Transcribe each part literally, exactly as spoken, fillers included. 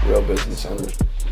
Real Business Owners.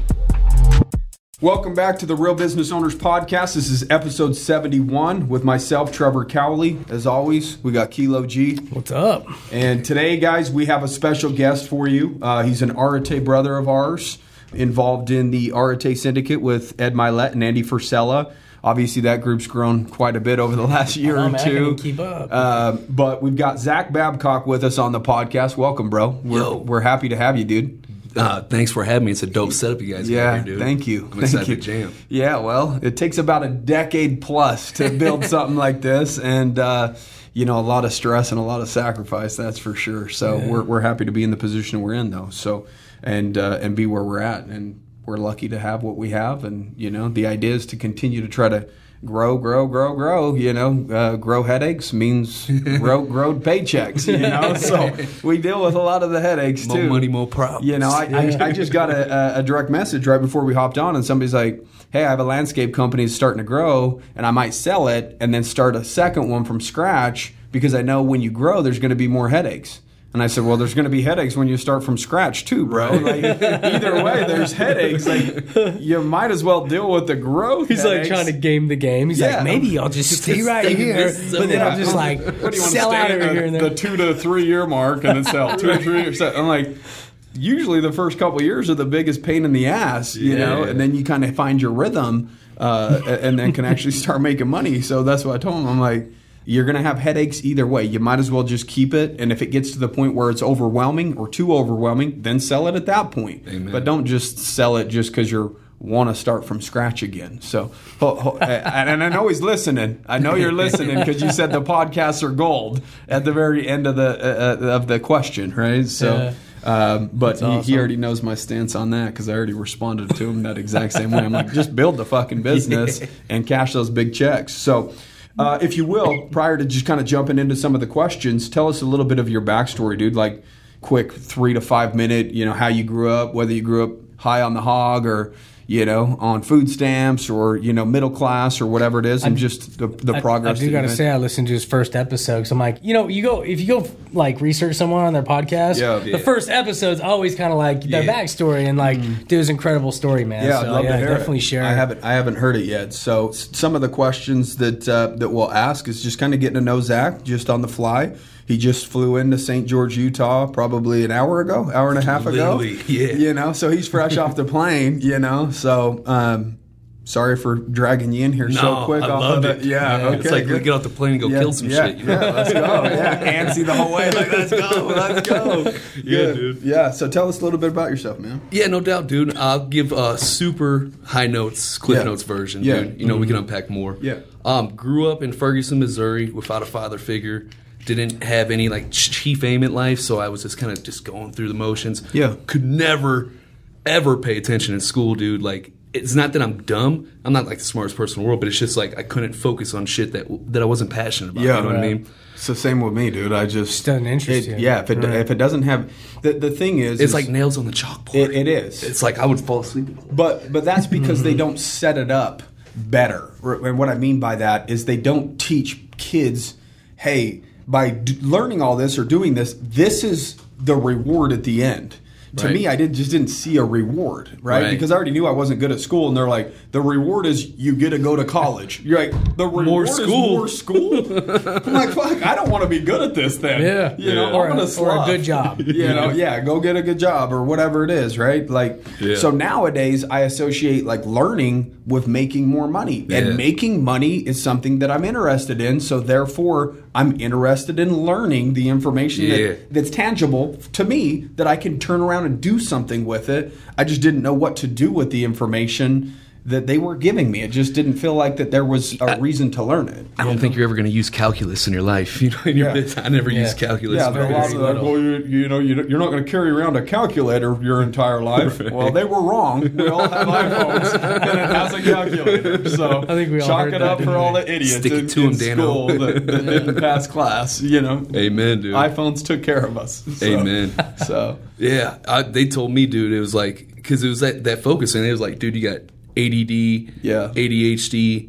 Welcome back to the Real Business Owners Podcast. This is episode seventy-one with myself, Trevor Cowley. As always, we got Kilo G. What's up? And today, guys, we have a special guest for you. Uh, he's an Arete brother of ours, involved in the Arete Syndicate with Ed Milet and Andy Frisella. Obviously, that group's grown quite a bit over the last year oh, or man, two. I can't keep up. Uh, but we've got Zach Babcock with us on the podcast. Welcome, bro. We're, Yo. we're happy to have you, dude. Uh, thanks for having me. It's a dope setup you guys Yeah, got here, dude. thank you. I'm Thank excited you. to jam. Yeah, well, it takes about a decade plus to build something like this, and uh, you know, a lot of stress and a lot of sacrifice. That's for sure. So Yeah. we're we're happy to be in the position we're in, though. So and uh, and be where we're at, and we're lucky to have what we have. And you know, the idea is to continue to try to grow, grow, grow, grow. You know, uh, grow headaches means grow, grow paychecks. You know, so we deal with a lot of the headaches More too. money, more problems. You know, I, I, I just got a, a direct message right before we hopped on, and somebody's like, hey, I have a landscape company that's starting to grow, and I might sell it and then start a second one from scratch because I know when you grow, there's going to be more headaches. And I said, well, there's going to be headaches when you start from scratch too, bro. Like, either way, there's headaches. Like, you might as well deal with the growth. He's headaches. like trying to game the game. He's Yeah. like, maybe I'll just stay right stay here, this but then zone. I'll just like What do you want sell to out stay over in here and the, there. the two to three year mark and then sell two to three years? I'm like, usually the first couple of years are the biggest pain in the ass, you Yeah. know, and then you kind of find your rhythm uh, and then can actually start making money. So that's what I told him. I'm like, you're going to have headaches either way. You might as well just keep it. And if it gets to the point where it's overwhelming or too overwhelming, then sell it at that point. Amen. But don't just sell it just because you're want to start from scratch again. So, ho, ho, and I know he's listening. I know you're listening because you said the podcasts are gold at the very end of the uh, of the question, right? So, um, but he, awesome. he already knows my stance on that because I already responded to him that exact same way. I'm like, just build the fucking business and cash those big checks. So. Uh, if you will, prior to just kind of jumping into some of the questions, tell us a little bit of your backstory, dude. Like, quick three to five minute, you know, how you grew up, whether you grew up high on the hog or, you know, on food stamps or, you know, middle class or whatever it is, and I, just the, the I, progress. I do got got to say, I listened to his first episode because I'm like, you know, you go if you go like research someone on their podcast, Yeah. the Yeah. first episode's always kind of like their Yeah. backstory and like, dude's incredible story, man. Yeah, so, I'd love yeah, to hear definitely it. share. I haven't, I haven't heard it yet. So s- some of the questions that uh, that we'll ask is just kind of getting to know Zach just on the fly. He just flew into Saint George, Utah, probably an hour ago, hour and a half ago. Literally, yeah. You know, so he's fresh off the plane. You know, so um, sorry for dragging you in here so No, quick. I off loved of it. the, yeah, Yeah, okay. it's like good. get off the plane and go yeah, kill some yeah, shit. You know? Yeah, let's go. Yeah, antsy the whole way. Like, let's go, let's go. Yeah, Good. dude. Yeah. So tell us a little bit about yourself, man. Yeah, no doubt, dude. I'll give a super high notes, Cliff Yeah. Notes version, Yeah. dude. You know, we can unpack more. Yeah. Um, grew up in Ferguson, Missouri without a father figure. Didn't have any, like, chief aim at life, so I was just kind of just going through the motions. Yeah. Could never, ever pay attention in school, dude. Like, it's not that I'm dumb. I'm not, like, the smartest person in the world, but it's just, like, I couldn't focus on shit that that I wasn't passionate about. Yeah. You know what I Right. mean? It's the same with me, dude. I just Doesn't interest it- you. Yeah, if it Right. if it doesn't have the the thing is, It's is like nails on the chalkboard. it, it is. It's like I would fall asleep. But but that's because they don't set it up better. And what I mean by that is they don't teach kids, hey, by d- learning all this or doing this, this is the reward at the end. To Right. me, I did just didn't see a reward, right? Right. Because I already knew I wasn't good at school, and they're like, the reward is you get to go to college. You're like, the reward school. is more school. I'm like, fuck, I don't want to be good at this then. Yeah. you know, Or I'm a- gonna or a slough. good job. You know, yeah, go get a good job or whatever it is, right? Like, Yeah. so nowadays I associate like learning with making more money, Yeah. and making money is something that I'm interested in. So therefore, I'm interested in learning the information Yeah. that, that's tangible to me that I can turn around and do something with it. I just didn't know what to do with the information that they were giving me. It just didn't feel like that there was a reason to learn it. I don't think you're ever going to use calculus in your life. You know, in your Yeah. business. I never Yeah. used calculus. Yeah, in there are my a lot of business. like, well, you, you know, you, you're not going to carry around a calculator your entire life. Well, they were wrong. We all have iPhones, and it has a calculator. So I think we all chalk heard it that, up for didn't all we? the idiots Stick it in, to in 'em, Dano. school that, that didn't pass class. You know, Amen, dude. iPhones took care of us. So, Amen. So Yeah, I, they told me, dude, it was like, because it was that, that focus, and it was like, dude, you got A D D, Yeah. A D H D,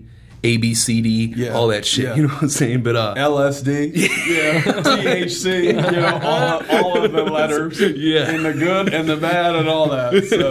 A, B, C, D, Yeah. all that shit. Yeah. You know what I'm saying? But uh, L S D, yeah, T H C, you know, all, all of the letters, Yeah. and the good and the bad and all that. So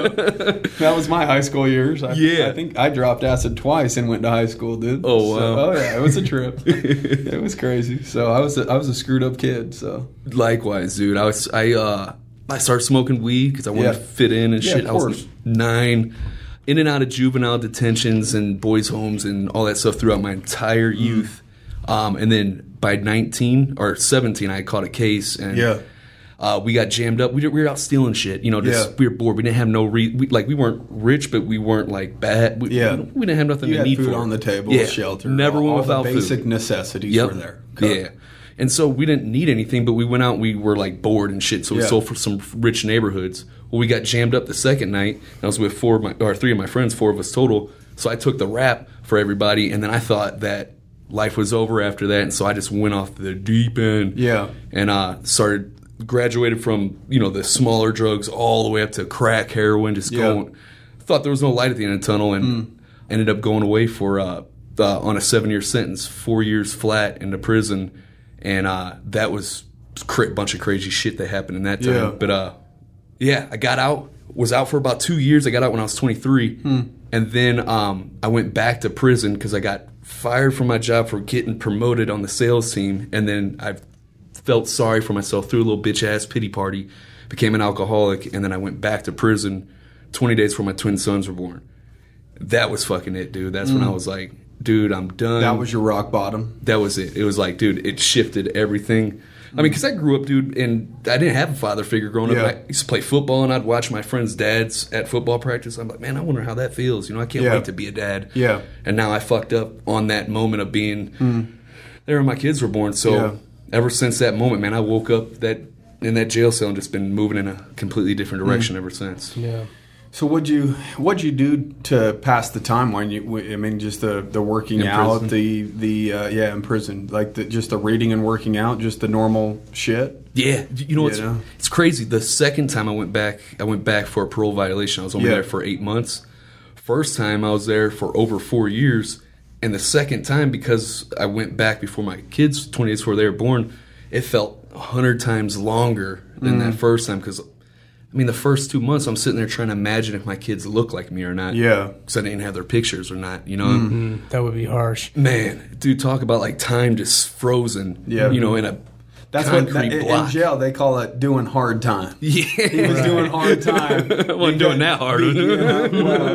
uh, that was my high school years. I, Yeah. I think I dropped acid twice and went to high school, dude. Oh, So, wow. oh yeah, it was a trip. It was crazy. So I was a, I was a screwed up kid. So likewise, dude. I was I uh I started smoking weed because I wanted Yeah. to fit in and Yeah, shit. of I was course. nine, in and out of juvenile detentions and boys' homes and all that stuff throughout my entire Mm. youth. Um, and then by nineteen or seventeen, I caught a case and Yeah. uh, we got jammed up. We, did, we were out stealing shit. You know, just Yeah. we were bored. We didn't have no re- we, like we weren't rich, but we weren't like bad. We, Yeah. we didn't have nothing you to had need food for. on the table, Yeah. shelter, Never all, went all without the basic food. necessities Yep. were there. Yeah. And so we didn't need anything, but we went out and we were like bored and shit. So we Yeah. sold for some rich neighborhoods. Well, we got jammed up the second night. And I was with four of my, or three of my friends, four of us total. So I took the rap for everybody. And then I thought that life was over after that. And so I just went off the deep end. Yeah. And uh, started, graduated from, you know, the smaller drugs all the way up to crack, heroin, just Yeah. going. Thought there was no light at the end of the tunnel and ended up going away for, uh, uh, on a seven year sentence, four years flat into prison. And uh, that was a bunch of crazy shit that happened in that time. Yeah. But uh, yeah, I got out, was out for about two years. I got out when I was twenty-three. Hmm. And then um, I went back to prison because I got fired from my job for getting promoted on the sales team. And then I felt sorry for myself, threw a little bitch ass pity party, became an alcoholic. And then I went back to prison twenty days before my twin sons were born. That was fucking it, dude. That's when I was like, dude, I'm done. That was your rock bottom. That was it. It was like, dude, it shifted everything. I mean, because I grew up, dude, and I didn't have a father figure growing Yeah. up. I used to play football, and I'd watch my friends' dads at football practice. I'm like, man, I wonder how that feels. You know, I can't Yeah. wait to be a dad. Yeah. And now I fucked up on that moment of being there when my kids were born. So Yeah. ever since that moment, man, I woke up that in that jail cell and just been moving in a completely different direction ever since. Yeah. So what'd you what'd you do to pass the time when you? I mean, just the the working In out, prison? the the uh, yeah, in prison, like the, just the reading and working out, just the normal shit. Yeah, you know You what's know? it's crazy. The second time I went back, I went back for a parole violation. I was only Yeah. there for eight months. First time I was there for over four years, and the second time because I went back before my kids, twenty days before they were born, it felt a hundred times longer than Mm. that first time. Because I mean, the first two months I'm sitting there trying to imagine if my kids look like me or not. Yeah. because I didn't have their pictures or not. You know. Mm, that would be harsh. Man, dude, talk about like time just frozen. Yeah. you know, in a That's what concrete that, in block. jail they call it doing hard time. Yeah, He was doing hard time. I wasn't doing that hard. Yeah,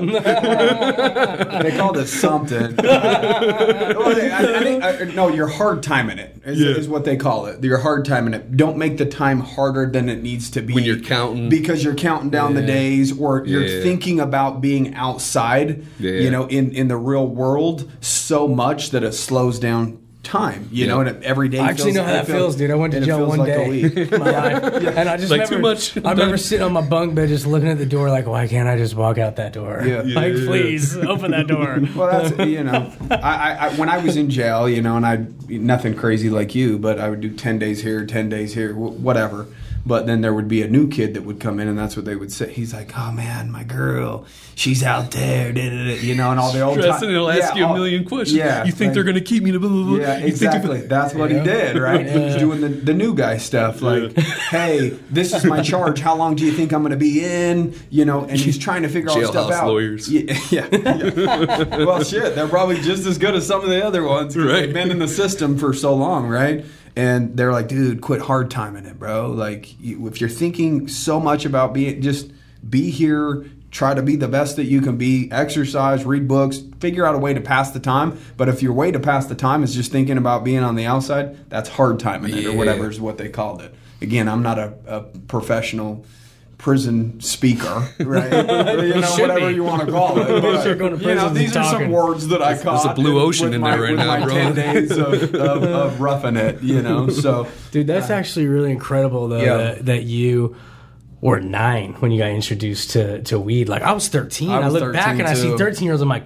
well, they called it something. Well, they- I, I think, I, no, you're hard timing it is, Yeah. is what they call it. You're hard timing it. Don't make the time harder than it needs to be When you're counting. because you're counting down the Yeah. days, or you're Yeah. thinking about being outside. Yeah. You know, in in the real world so much that it slows down time. You Yeah. know, and it, every day. I actually feels- know how it that feels, dude. I went to and it jail feels one like a day week. in my life, and I just Like, remember, too much. I remember sitting on my bunk bed, just looking at the door, like, why can't I just walk out that door? Yeah. Like, Yeah. please open that door. Well, that's you know, I, I, I when I was in jail, you know, and I nothing crazy like you, but I would do ten days here, ten days here, wh- whatever. But then there would be a new kid that would come in, and that's what they would say. He's like, "Oh man, my girl, she's out there," da, da, da," you know, and all the old Stressing, time. and they'll ask Yeah, you a all- million questions. Yeah, you think like- they're going to keep me to blah, blah, blah. Yeah, You think exactly. if- That's what he did, right? He was doing the, the new guy stuff. Like, hey, this is my charge. How long do you think I'm going to be in? You know, and he's trying to figure all this stuff Jailhouse out. lawyers. Yeah, yeah, yeah. Well, shit, they're probably just as good as some of the other ones. 'Cause Right. They've been in the system for so long, right? And they're like, dude, quit hard timing it, bro. Like, you, if you're thinking so much about being, just be here. Try to be the best that you can be. Exercise, read books, figure out a way to pass the time. But if your way to pass the time is just thinking about being on the outside, that's hard timing it, or Yeah. whatever is what they called it. Again, I'm not a, a professional prison speaker, right? you know, should whatever be. you want to call it. But, You're going to you know, prison these are some talking. words that I caught. a blue ocean with in my, there right with now, my bro. ten days of, of, of roughing it, you know. So, Dude, that's actually really incredible, though, Yeah. that, that you were nine when you got introduced to, to weed. Like, I was thirteen. I I, was look back thirteen and I see too. thirteen year olds. I'm like,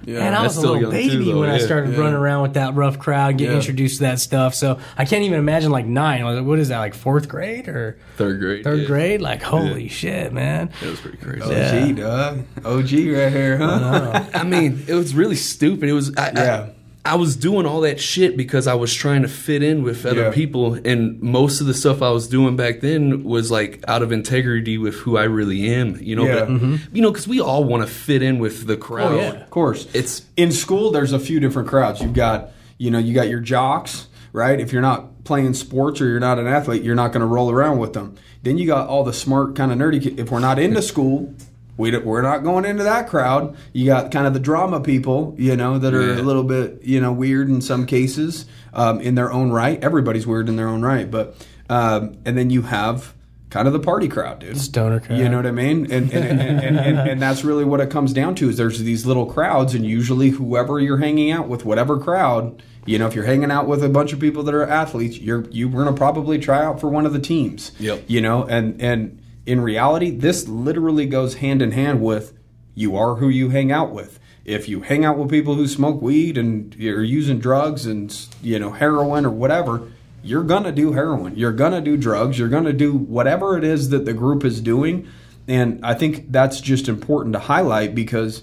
Yeah. And I That's was a still little young, too, baby though. when I Yeah. started Yeah. running around with that rough crowd, getting Yeah. introduced to that stuff. So I can't even imagine like nine. Like, what is that, like fourth grade or Third grade. third yeah. grade? Like, holy shit, man. It was pretty crazy. O G, dog. O G right here, huh? I mean, it was really stupid. It was I, Yeah. I, I was doing all that shit because I was trying to fit in with other Yeah. people, and most of the stuff I was doing back then was like out of integrity with who I really am. You know, Yeah. but, you know, because we all want to fit in with the crowd. Oh, yeah, of course. It's In school, there's a few different crowds. You've got, you know, you got your jocks, right? If you're not playing sports or you're not an athlete, you're not going to roll around with them. Then you got all the smart kind of nerdy kids. If we're not into school, we don't, we're not going into that crowd. You got kind of the drama people, you know, that are Yeah. a little bit, you know, weird in some cases um, in their own right. Everybody's weird in their own right. But, um, and then you have kind of the party crowd, dude. Stoner crowd. You know what I mean? And and, and, and, and and that's really what it comes down to is there's these little crowds, and usually whoever you're hanging out with, whatever crowd, you know, if you're hanging out with a bunch of people that are athletes, you're you're going to probably try out for one of the teams. Yep. You know, and and in reality, this literally goes hand in hand with you are who you hang out with. If you hang out with people who smoke weed and you're using drugs and, you know, heroin or whatever, you're going to do heroin. You're going to do drugs. You're going to do whatever it is that the group is doing. And I think that's just important to highlight because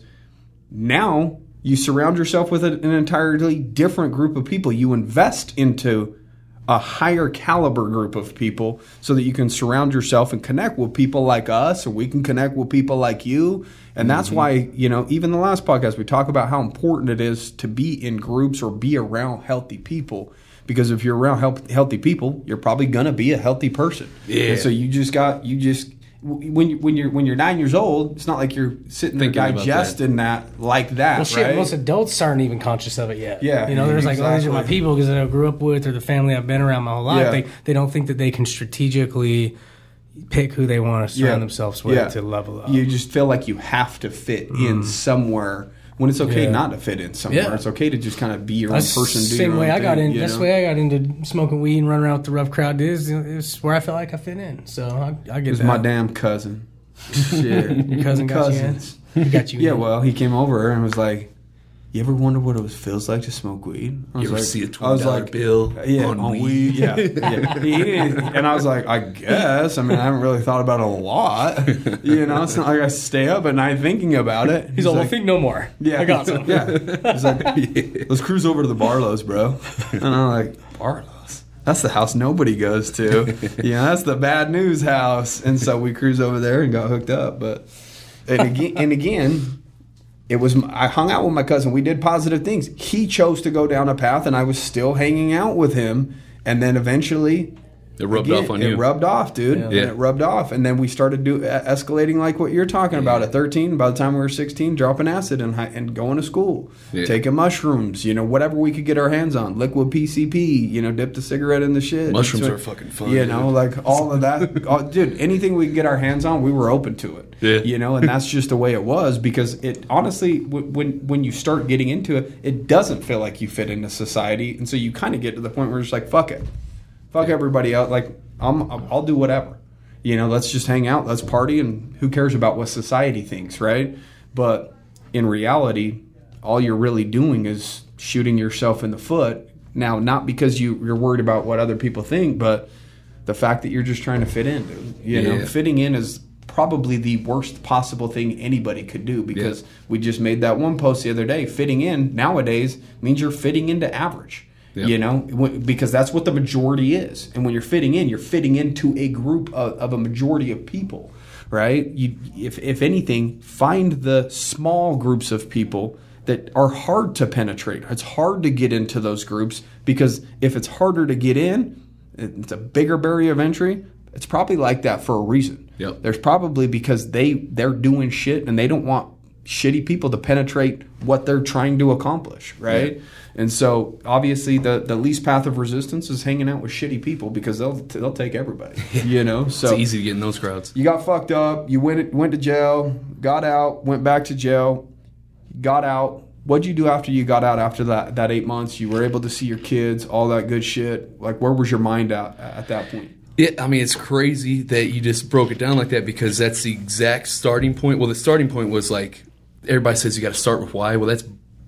now you surround yourself with an entirely different group of people. You invest into a higher caliber group of people so that you can surround yourself and connect with people like us, or we can connect with people like you. And that's Mm-hmm. why, you know, even the last podcast, we talk about how important it is to be in groups or be around healthy people. Because if you're around health, healthy people, you're probably going to be a healthy person. Yeah. And so you just got, you just, when you when you're when you're nine years old, it's not like you're sitting there Thinking about digesting that. like that, Well, shit, right? most adults aren't even conscious of it yet. Yeah, you know, there's like, oh, these are my exactly. people because I grew up with, or the family I've been around my whole life. Yeah. They they don't think that they can strategically pick who they want to surround Yeah. themselves with Yeah. to level up. You just feel like you have to fit in somewhere when it's okay Yeah. not to fit in somewhere. Yeah. It's okay to just kind of be your That's own person. the Do same your way own I got thing, in. you That's the know? way I got into smoking weed and running around with the rough crowd. Is is where I felt like I fit in. So I, I get It was that. my damn cousin. Shit. Your cousin got Cousins. you in. He got you. Yeah, in. well, he came over and was like, "You ever wonder what it was, feels like to smoke weed?" I was You ever like, see a I twenty was dollar like, bill yeah, on, on weed? weed. Yeah, yeah. He didn't- and I was like, I guess. I mean, I haven't really thought about it a lot. You know, it's not like I stay up at night thinking about it. He's all, like, well, think no more. yeah, I got some. Yeah, he's like, let's cruise over to the Barlow's, bro. And I'm like, Barlow's? That's the house nobody goes to. Yeah, that's the bad news house. And so we cruised over there and got hooked up. But and again, and again. It was I hung out with my cousin. We did positive things. He chose to go down a path, and I was still hanging out with him. And then eventually, It rubbed again, off on it you. rubbed off, dude. Yeah. And Yeah. it rubbed off, and then we started do uh, escalating like what you're talking about at thirteen. By the time we were sixteen, dropping acid and hi- and going to school, Yeah. taking mushrooms, you know, whatever we could get our hands on, liquid P C P, you know, dip the cigarette in the shit. Mushrooms So- are fucking fun, You know, dude. like all of that, all, dude. Anything we could get our hands on, we were open to it. Yeah. You know, and that's just the way it was because it honestly, w- when when you start getting into it, it doesn't feel like you fit into society, and so you kind of get to the point where it's like, fuck it, fuck everybody out. Like I'm, I'll do whatever. You know, let's just hang out, let's party, and who cares about what society thinks, right? But in reality, all you're really doing is shooting yourself in the foot. Now, not because you you're worried about what other people think, but the fact that you're just trying to fit in, dude. You know, Yeah. fitting in is probably the worst possible thing anybody could do because Yeah. we just made that one post the other day. Fitting in nowadays means you're fitting into average. Yeah. You know, w- because that's what the majority is. And when you're fitting in, you're fitting into a group of, of a majority of people, right? You, if, if anything, find the small groups of people that are hard to penetrate. It's hard to get into those groups because if it's harder to get in, it's a bigger barrier of entry. It's probably like that for a reason. Yep. There's probably because they they're doing shit and they don't want shitty people to penetrate what they're trying to accomplish, right? Yeah. And so obviously the, the least path of resistance is hanging out with shitty people because they'll they'll take everybody, you know. So It's easy to get in those crowds. you got fucked up. You went went to jail, got out, went back to jail, got out. What'd you do after you got out? After that that eight months, you were able to see your kids, all that good shit. Like, where was your mind at at that point? Yeah, I mean, it's crazy that you just broke it down like that because that's the exact starting point. Well, the starting point was like, everybody says you got to start with why. Well, that's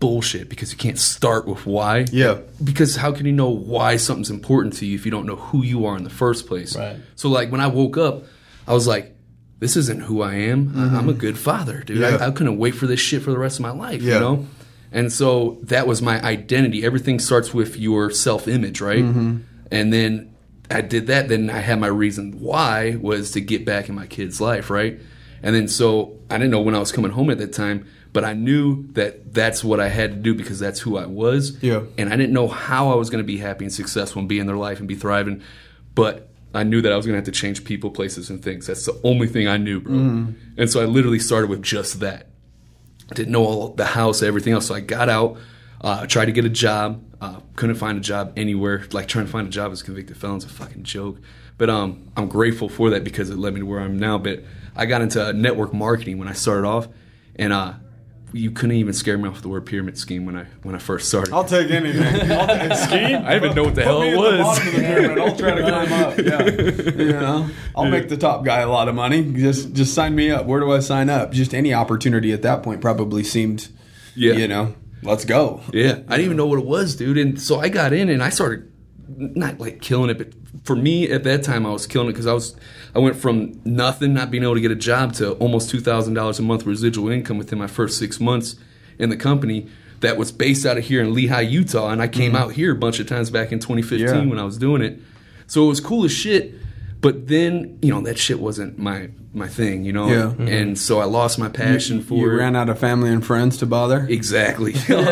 bullshit because you can't start with why. Yeah. Because how can you know why something's important to you if you don't know who you are in the first place? Right. So like when I woke up, I was like, this isn't who I am. Mm-hmm. I'm a good father, dude. Yeah. I, I couldn't wait for this shit for the rest of my life, Yeah. you know? And so that was my identity. Everything starts with your self-image, right? Mm-hmm. And then I did that. Then I had my reason why was to get back in my kid's life, right? And then so I didn't know when I was coming home at that time, but I knew that that's what I had to do because that's who I was. Yeah. And I didn't know how I was going to be happy and successful and be in their life and be thriving. But I knew that I was going to have to change people, places, and things. That's the only thing I knew, bro. Mm-hmm. And so I literally started with just that. I didn't know all the house, everything else. So I got out, uh, tried to get a job. Uh, couldn't find a job anywhere. Like trying to find a job as a convicted felon is a fucking joke. But um, I'm grateful for that because it led me to where I'm now. But I got into network marketing when I started off, and uh, you couldn't even scare me off the word pyramid scheme when I when I first started. I'll take anything. I'll take a scheme. I didn't even know what the Put hell me it at was. The bottom of the pyramid. I'll try to climb up. Yeah, you know, I'll make the top guy a lot of money. Just just sign me up. Where do I sign up? Just any opportunity at that point probably seemed, Yeah. you know, let's go. Yeah, I didn't even know what it was, dude. And so I got in and I started not like killing it, but for me at that time I was killing it because I was I went from nothing, not being able to get a job, to almost two thousand dollars a month residual income within my first six months in the company that was based out of here in Lehigh, Utah. And I came mm-hmm. out here a bunch of times back in twenty fifteen yeah. when I was doing it. So it was cool as shit. But then, you know, that shit wasn't my my thing, you know? Yeah. Mm-hmm. And so I lost my passion you, for you it. You ran out of family and friends to bother? Exactly.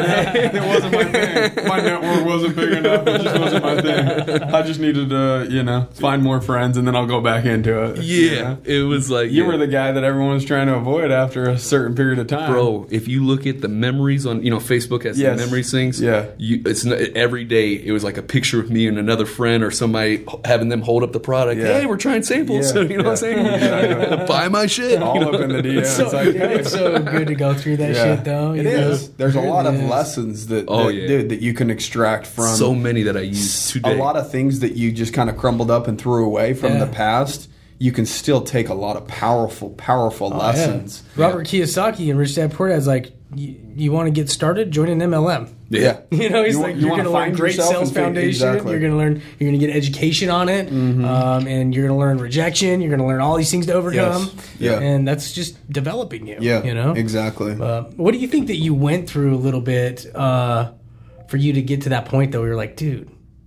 It wasn't my thing. My network wasn't big enough. It just wasn't my thing. I just needed to, you know, find more friends and then I'll go back into it. Yeah. You know? It was like... You yeah. were the guy that everyone was trying to avoid after a certain period of time. Bro, if you look at the memories on, you know, Facebook has yes. the memories things. Yeah. You, it's every day it was like a picture of me and another friend or somebody having them hold up the product. Yeah. Hey, we're trying samples. Yeah. So, you know yeah. what I'm saying? Yeah. Buy my shit. All you know? up in the D Ms. It's so, like, it's so good to go through that yeah. shit, though. It know? is. There's a lot it of is. lessons that, oh, that, yeah. dude, that you can extract from. So many that I use today. A lot of things that you just kind of crumbled up and threw away from yeah. the past. You can still take a lot of powerful, powerful oh, lessons. Yeah. Robert Kiyosaki and Rich Dad Poor Dad's like, you, you want to get started? Join an M L M. Yeah. You know, he's you, like, you you're going to learn find great sales and foundation. Exactly. You're going to learn, you're going to get education on it. Mm-hmm. Um, and you're going to learn rejection. You're going to learn all these things to overcome. Yes. Yeah. And that's just developing you. Yeah. You know? Exactly. Uh, what do you think that you went through a little bit uh, for you to get to that point, though, where you're like, dude,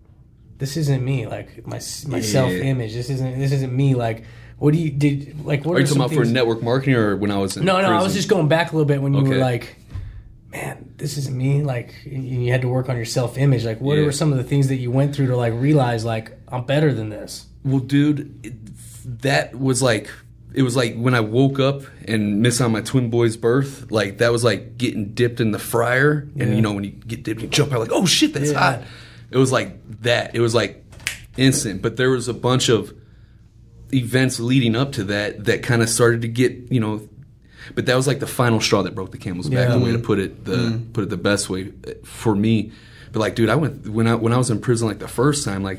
this isn't me. Like, my my Yeah. self-image. This isn't, this isn't me. Like, what do you, did, like, what are are, you talking some about things? for network marketing or when I was in No, no, prison? I was just going back a little bit when you Okay. were like, man, this isn't me. Like, you had to work on your self-image. Like, what Yeah. were some of the things that you went through to, like, realize, like, I'm better than this? Well, dude, it, that was like, it was like when I woke up and missed on my twin boy's birth, like, that was like getting dipped in the fryer. Yeah. And, you know, when you get dipped, you jump out like, oh, shit, that's Yeah. hot. It was like that. It was like instant. But there was a bunch of events leading up to that that kind of started to get, you know, but that was like the final straw that broke the camel's back, Yeah. the way to put it, the Mm. put it the best way for me. But like, dude, I went when I when I was in prison like the first time, like,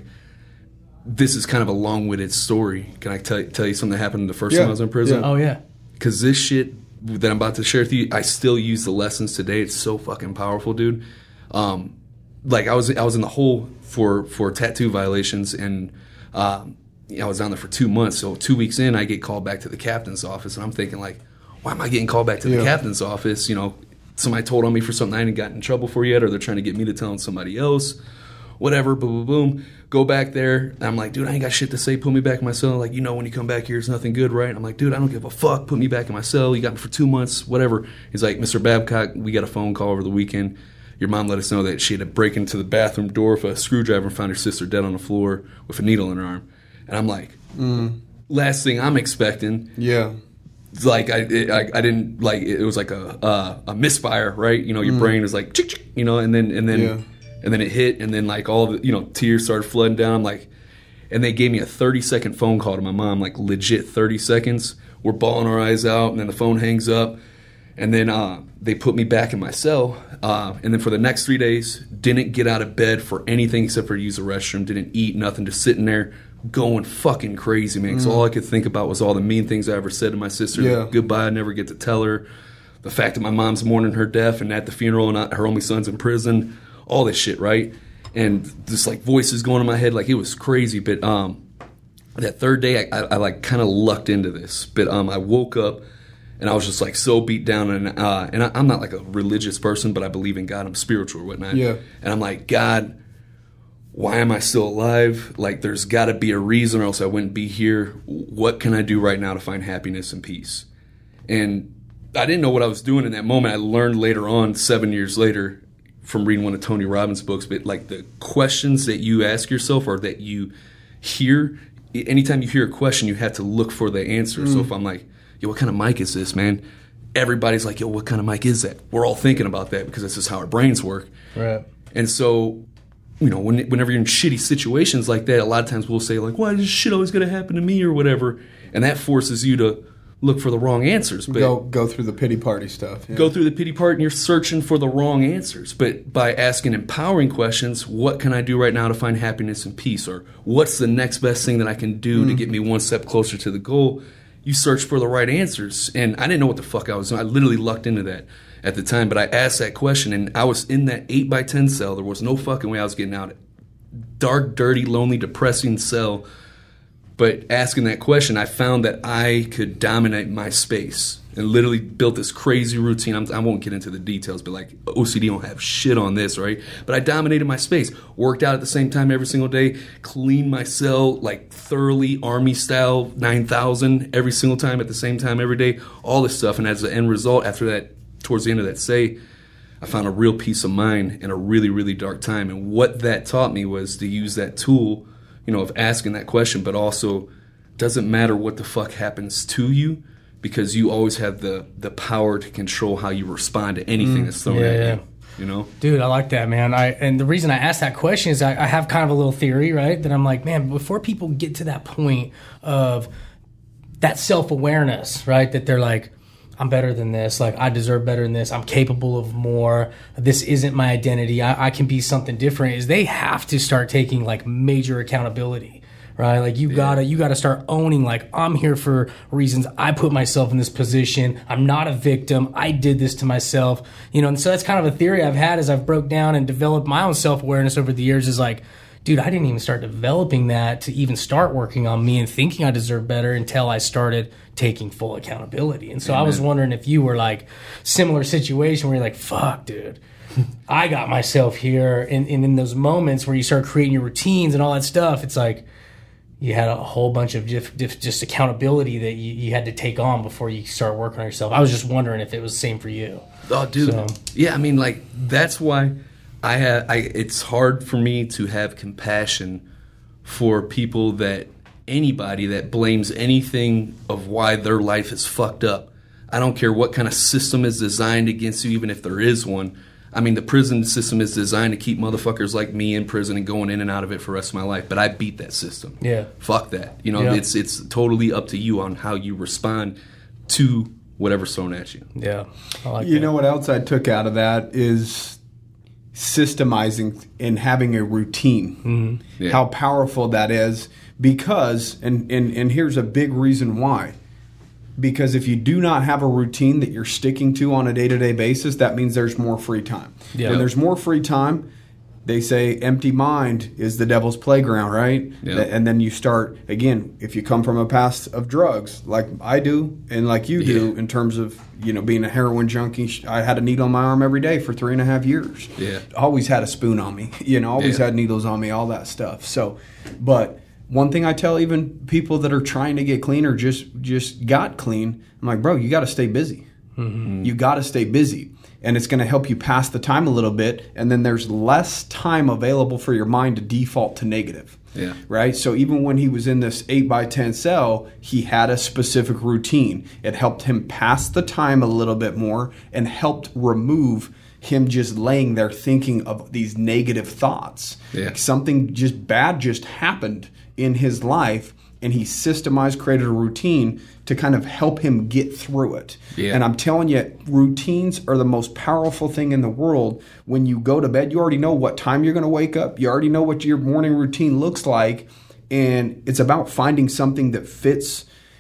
this is kind of a long-winded story. Can I tell tell you something that happened the first Yeah. time I was in prison? Yeah. Oh, yeah. Because this shit that I'm about to share with you, I still use the lessons today. It's so fucking powerful, dude. Um, like I was I was in the hole for for tattoo violations, and um, I was down there for two months. So two weeks in, I get called back to the captain's office, and I'm thinking like, why am I getting called back to the Yeah. captain's office? You know, somebody told on me for something I hadn't gotten in trouble for yet, or they're trying to get me to tell on somebody else. Whatever, boom, boom, boom. Go back there. And I'm like, dude, I ain't got shit to say. Put me back in my cell. Like, you know, when you come back here, it's nothing good, right? I'm like, dude, I don't give a fuck. Put me back in my cell. You got me for two months, whatever. He's like, Mister Babcock, we got a phone call over the weekend. Your mom let us know that she had to break into the bathroom door with a screwdriver and found her sister dead on the floor with a needle in her arm. And I'm like, Mm. last thing I'm expecting. Yeah. Like I, it, I, I didn't like it was like a uh, a misfire, right? You know, your Mm. brain is like, chick, chick, you know, and then and then Yeah. and then it hit, and then like all the you know tears started flooding down. I'm like, and they gave me a thirty second phone call to my mom, like legit thirty seconds. We're bawling our eyes out, and then the phone hangs up, and then uh, they put me back in my cell, uh, and then for the next three days, didn't get out of bed for anything except for to use the restroom. Didn't eat nothing, just sitting there. Going fucking crazy, man. Because Mm. all I could think about was all the mean things I ever said to my sister. Yeah. Like, goodbye, I never get to tell her. the fact that my mom's mourning her death and at the funeral and her only son's in prison, all this shit, right? And just like voices going in my head, like it was crazy. But um, that third day, I, I, I like kind of lucked into this. But um, I woke up and I was just like so beat down. And uh, and I, I'm not like a religious person, but I believe in God. I'm spiritual or whatnot. Yeah. And I'm like, God, why am I still alive? Like, there's got to be a reason or else I wouldn't be here. What can I do right now to find happiness and peace? And I didn't know what I was doing in that moment. I learned later on, seven years later, from reading one of Tony Robbins' books, but like the questions that you ask yourself or that you hear, anytime you hear a question, you have to look for the answer. Mm. So if I'm like, yo, what kind of mic is this, man? Everybody's like, yo, what kind of mic is that? We're all thinking about that because this is how our brains work. Right. And so, you know, when, whenever you're in shitty situations like that, a lot of times we'll say like, why is this shit always going to happen to me or whatever? And that forces you to look for the wrong answers. But go go through the pity party stuff. Yeah. Go through the pity part and you're searching for the wrong answers. But by asking empowering questions, what can I do right now to find happiness and peace? Or what's the next best thing that I can do mm. to get me one step closer to the goal? You search for the right answers. And I didn't know what the fuck I was doing. I literally lucked into that at the time. But I asked that question and I was in that eight by ten cell. There was no fucking way I was getting out. Dark, dirty, lonely, depressing cell. But asking that question, I found that I could dominate my space and literally built this crazy routine. I'm, I won't get into the details, but like O C D don't have shit on this, right? But I dominated my space, worked out at the same time every single day, cleaned my cell like thoroughly Army style nine thousand every single time at the same time every day, all this stuff. And as the end result, after that, towards the end of that say, I found a real peace of mind in a really, really dark time. And what that taught me was to use that tool, you know, of asking that question, but also doesn't matter what the fuck happens to you because you always have the, the power to control how you respond to anything mm, that's thrown yeah, at yeah. you. You know? Dude, I like that, man. I and the reason I asked that question is I, I have kind of a little theory, right? That I'm like, man, before people get to that point of that self-awareness, right? That they're like, I'm better than this. Like, I deserve better than this. I'm capable of more. This isn't my identity. I, I can be something different. Is they have to start taking like major accountability, right? Like you yeah. gotta, you gotta start owning like, I'm here for reasons. I put myself in this position. I'm not a victim. I did this to myself, you know? And so that's kind of a theory I've had as I've broke down and developed my own self-awareness over the years is like, dude, I didn't even start developing that to even start working on me and thinking I deserve better until I started taking full accountability. And so Amen. I was wondering if you were like similar situation where you're like, fuck, dude, I got myself here. And, and in those moments where you start creating your routines and all that stuff, it's like you had a whole bunch of just, just accountability that you, you had to take on before you start working on yourself. I was just wondering if it was the same for you. Oh, dude. So, yeah, I mean, like, that's why I have, I, it's hard for me to have compassion for people that, anybody that blames anything of why their life is fucked up. I don't care what kind of system is designed against you, even if there is one. I mean, the prison system is designed to keep motherfuckers like me in prison and going in and out of it for the rest of my life. But I beat that system. Yeah. Fuck that. You know, yeah. it's it's totally up to you on how you respond to whatever's thrown at you. Yeah. I like you that. know what else I took out of that is systemizing and having a routine. Mm-hmm. Yeah. How powerful that is. Because, and, and, and here's a big reason why. Because if you do not have a routine that you're sticking to on a day-to-day basis, that means there's more free time. Yeah. When there's more free time, they say empty mind is the devil's playground, right? Yeah. And then you start, again, if you come from a past of drugs, like I do and like you do, yeah. in terms of, you know, being a heroin junkie, I had a needle on my arm every day for three and a half years. Yeah. Always had a spoon on me, you know, always yeah. had needles on me, all that stuff. So, but one thing I tell even people that are trying to get clean or just just got clean, I'm like, bro, you got to stay busy. Mm-hmm. You got to stay busy. And it's going to help you pass the time a little bit. And then there's less time available for your mind to default to negative. Yeah. Right? So even when he was in this eight by ten cell, he had a specific routine. It helped him pass the time a little bit more and helped remove him just laying there thinking of these negative thoughts. Yeah. Something just bad just happened in his life, and he systemized, created a routine to kind of help him get through it. Yeah. And I'm telling you, routines are the most powerful thing in the world. When you go to bed, you already know what time you're going to wake up. You already know what your morning routine looks like. And it's about finding something that fits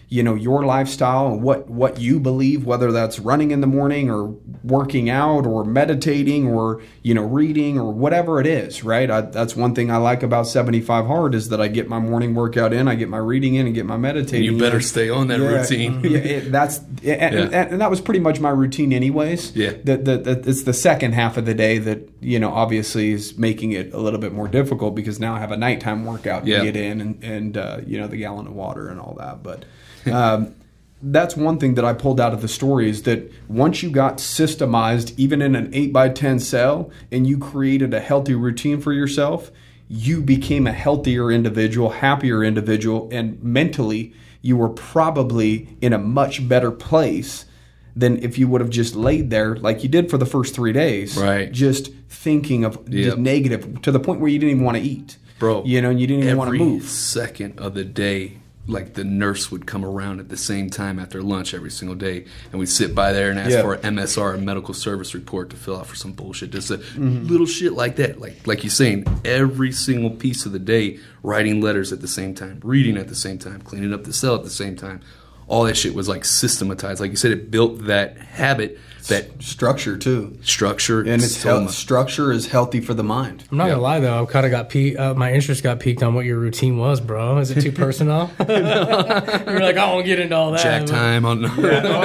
you know, your lifestyle and what, what you believe, whether that's running in the morning or working out or meditating or, you know, reading or whatever it is, right? I, that's one thing I like about seventy-five Hard is that I get my morning workout in, I get my reading in, and get my meditating You better in. stay on that Yeah, routine. yeah, it, that's and, Yeah. and, and that was pretty much my routine anyways. Yeah. The, the, the, it's the second half of the day that, you know, obviously is making it a little bit more difficult because now I have a nighttime workout to Yeah. get in and, and uh, you know, the gallon of water and all that. But um, that's one thing that I pulled out of the story is that once you got systemized, even in an eight by ten cell, and you created a healthy routine for yourself, you became a healthier individual, happier individual, and mentally you were probably in a much better place than if you would have just laid there like you did for the first three days. Right. Just thinking of Yep. just negative to the point where you didn't even want to eat. Bro, You know, and you didn't even want to every move. second of the day, like the nurse would come around at the same time after lunch every single day, and we'd sit by there and ask Yeah. for an M S R, a medical service report, to fill out for some bullshit. Just a Mm-hmm. little shit like that. Like like you're saying, every single piece of the day, writing letters at the same time, reading at the same time, cleaning up the cell at the same time. All that shit was like systematized. Like you said, it built that habit, that Structure too. structure. And it's so health, much. structure is healthy for the mind. I'm not Yeah. gonna lie though, I kind of got pe- uh, my interest got piqued on what your routine was, bro. Is it too personal? You're like, I won't get into all that. Jack but- time on. Oh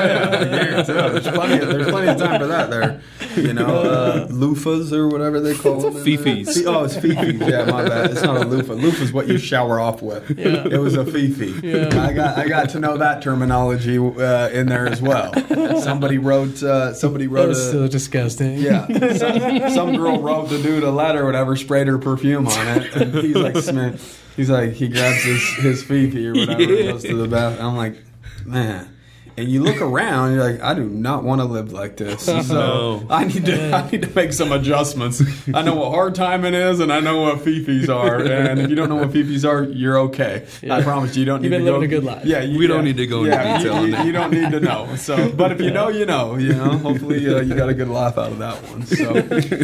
yeah, there's plenty. Of, there's plenty of time for that there. You know, uh, loofahs or whatever they call them. in there. Fifis. Oh, it's fifis. Yeah, my bad. It's not a loofah. Loofah's what you shower off with. Yeah. It was a fifi. Yeah. I got I got to know that terminology uh, in there as well. Somebody wrote. Uh, somebody That wrote was a. so disgusting. Yeah, some, some girl wrote the dude a letter or whatever, sprayed her perfume on it, and he's like, Smith, he's like, he grabs his his fifi or whatever, and goes to the bathroom. I'm like, man. And you look around, you're like, I do not want to live like this. So No. I need to, I need to make some adjustments. I know what hard timing is, and I know what fifis are. And if you don't know what fifis are, you're okay. I promise you, you don't need You've been to go. living a good life. Yeah, you, We don't yeah. need to go into yeah, detail you, on you, that. you don't need to know. So, but if you know, you know. You know. Hopefully, uh, you got a good laugh out of that one. So,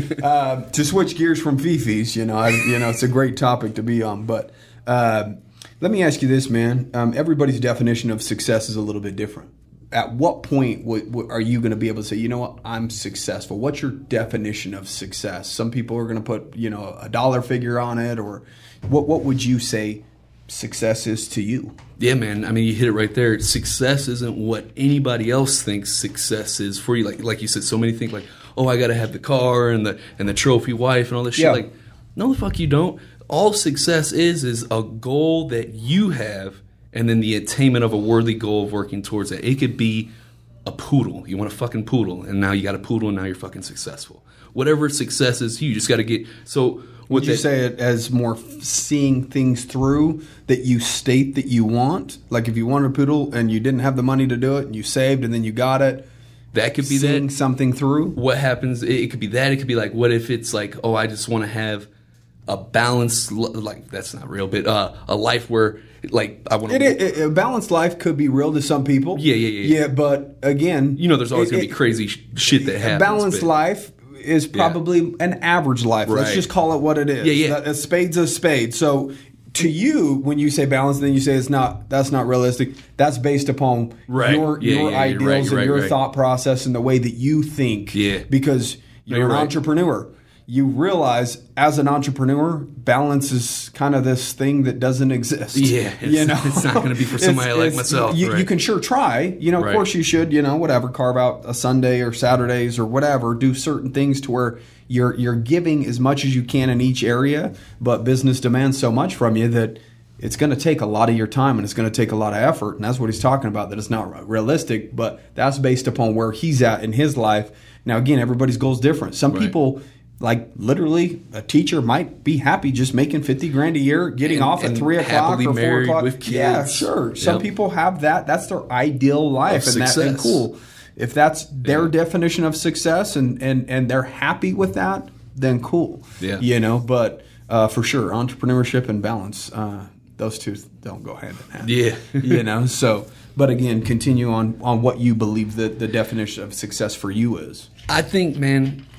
uh, to switch gears from fifis, you know, I, you know, it's a great topic to be on, but. Uh, let me ask you this, man. Um, everybody's definition of success is a little bit different. At what point w- w- are you going to be able to say, you know what, I'm successful? What's your definition of success? Some people are going to put, you know, a dollar figure on it, or what? What would you say success is to you? Yeah, man. I mean, you hit it right there. Success isn't what anybody else thinks success is for you. Like, like you said, so many think like, oh, I got to have the car and the and the trophy wife and all this shit. Yeah. Like, no, the fuck you don't. All success is is a goal that you have, and then the attainment of a worthy goal of working towards it. It could be a poodle. You want a fucking poodle, and now you got a poodle, and now you're fucking successful. Whatever success is, you just got to get. So, Would you say it as more f- seeing things through that you state that you want? Like if you wanted a poodle and you didn't have the money to do it, and you saved and then you got it. that could be Seeing that. something through. What happens? It, it could be that. It could be like, what if it's like, oh, I just want to have a balanced, li- like that's not real, but uh, a life where, like, I want It, to. it, a balanced life could be real to some people. Yeah, yeah, yeah, Yeah, but again, You know, there's always it- going to it- be crazy sh- shit that A happens. balanced but- life is probably an average life. Let's Right. just call it what it is. Yeah, yeah. That- A spade's a spade. So to you, when you say balance, then you say it's not. That's not realistic. That's based upon Right. your Yeah, your yeah, you're ideals right, and you're right, your right. thought process and the way that you think. Yeah. Because you're, you're an right. entrepreneur. You realize as an entrepreneur, balance is kind of this thing that doesn't exist. Yeah, it's- you know? it's not gonna be for somebody like It's- myself, You, you right. can sure try. You know, of Right. course you should. You know, whatever. Carve out a Sunday or Saturdays or whatever. Do certain things to where you're you're giving as much as you can in each area, but business demands so much from you that it's going to take a lot of your time and it's going to take a lot of effort. And that's what he's talking about, that it's not realistic, but that's based upon where he's at in his life. Now, again, everybody's goal is different. Some Right. people, like literally a teacher might be happy just making fifty grand a year, getting And- off at and three o'clock happily or four married o'clock. with Yeah, kids. sure. Some Yep. people have that. That's their ideal life Of and that and success. cool. If that's their Yeah. definition of success and, and, and they're happy with that, then cool. Yeah. You know, but uh, for sure, entrepreneurship and balance, uh, those two don't go hand in hand. Yeah. You know, so, but again, continue on, on what you believe that the definition of success for you is. I think, man,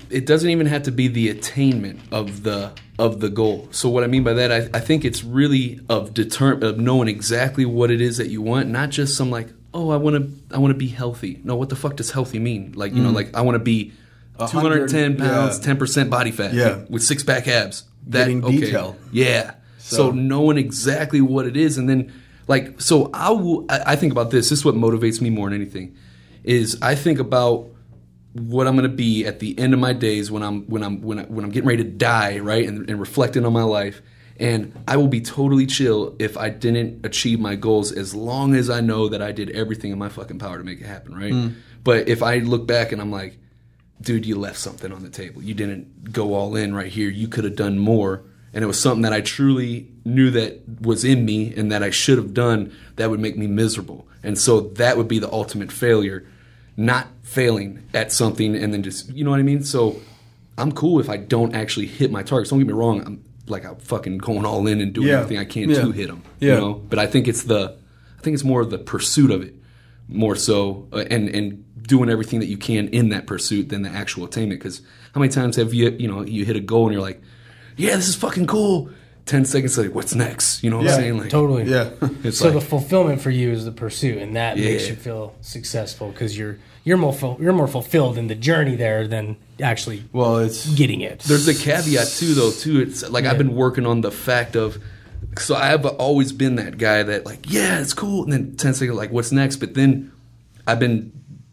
it doesn't even have to be the attainment of the of the goal. So what I mean by that, I, I think it's really of deter of knowing exactly what it is that you want, not just some like, oh, I want to I want to be healthy. No, what the fuck does healthy mean? Like, you mm. know, like I want to be two hundred ten pounds, yeah. ten percent body fat, yeah. with six pack abs. That, Getting okay. detailed. Yeah. So. so knowing exactly what it is, and then like, so I will. I, I think about this. This is what motivates me more than anything. Is I think about what I'm going to be at the end of my days when I'm when I'm when, I, when I'm getting ready to die, right, and, and reflecting on my life. And I will be totally chill if I didn't achieve my goals, as long as I know that I did everything in my fucking power to make it happen, right? Mm. But if I look back and I'm like, dude, you left something on the table. You didn't go all in right here. You could have done more. And it was something that I truly knew that was in me and that I should have done, that would make me miserable. And so that would be the ultimate failure, not failing at something and then just, you know what I mean? So I'm cool if I don't actually hit my targets. Don't get me wrong. I'm like, I'm fucking going all in and doing yeah. everything I can yeah. to hit them. Yeah. You know? But I think it's the, I think it's more of the pursuit of it, more so, uh, and and doing everything that you can in that pursuit than the actual attainment. Because how many times have you, you know, you hit a goal and you're like, yeah, this is fucking cool. Ten seconds like, what's next? You know what yeah, I'm saying? Like, totally. Yeah. It's so like, the fulfillment for you is the pursuit, and that yeah. makes you feel successful because you're you're more ful- you're more fulfilled in the journey there than actually well, it's getting it. There's a caveat too, though. Too, it's like yeah. I've been working on the fact of. So I have always been that guy that like, yeah, it's cool, and then ten seconds like, what's next? But then I've been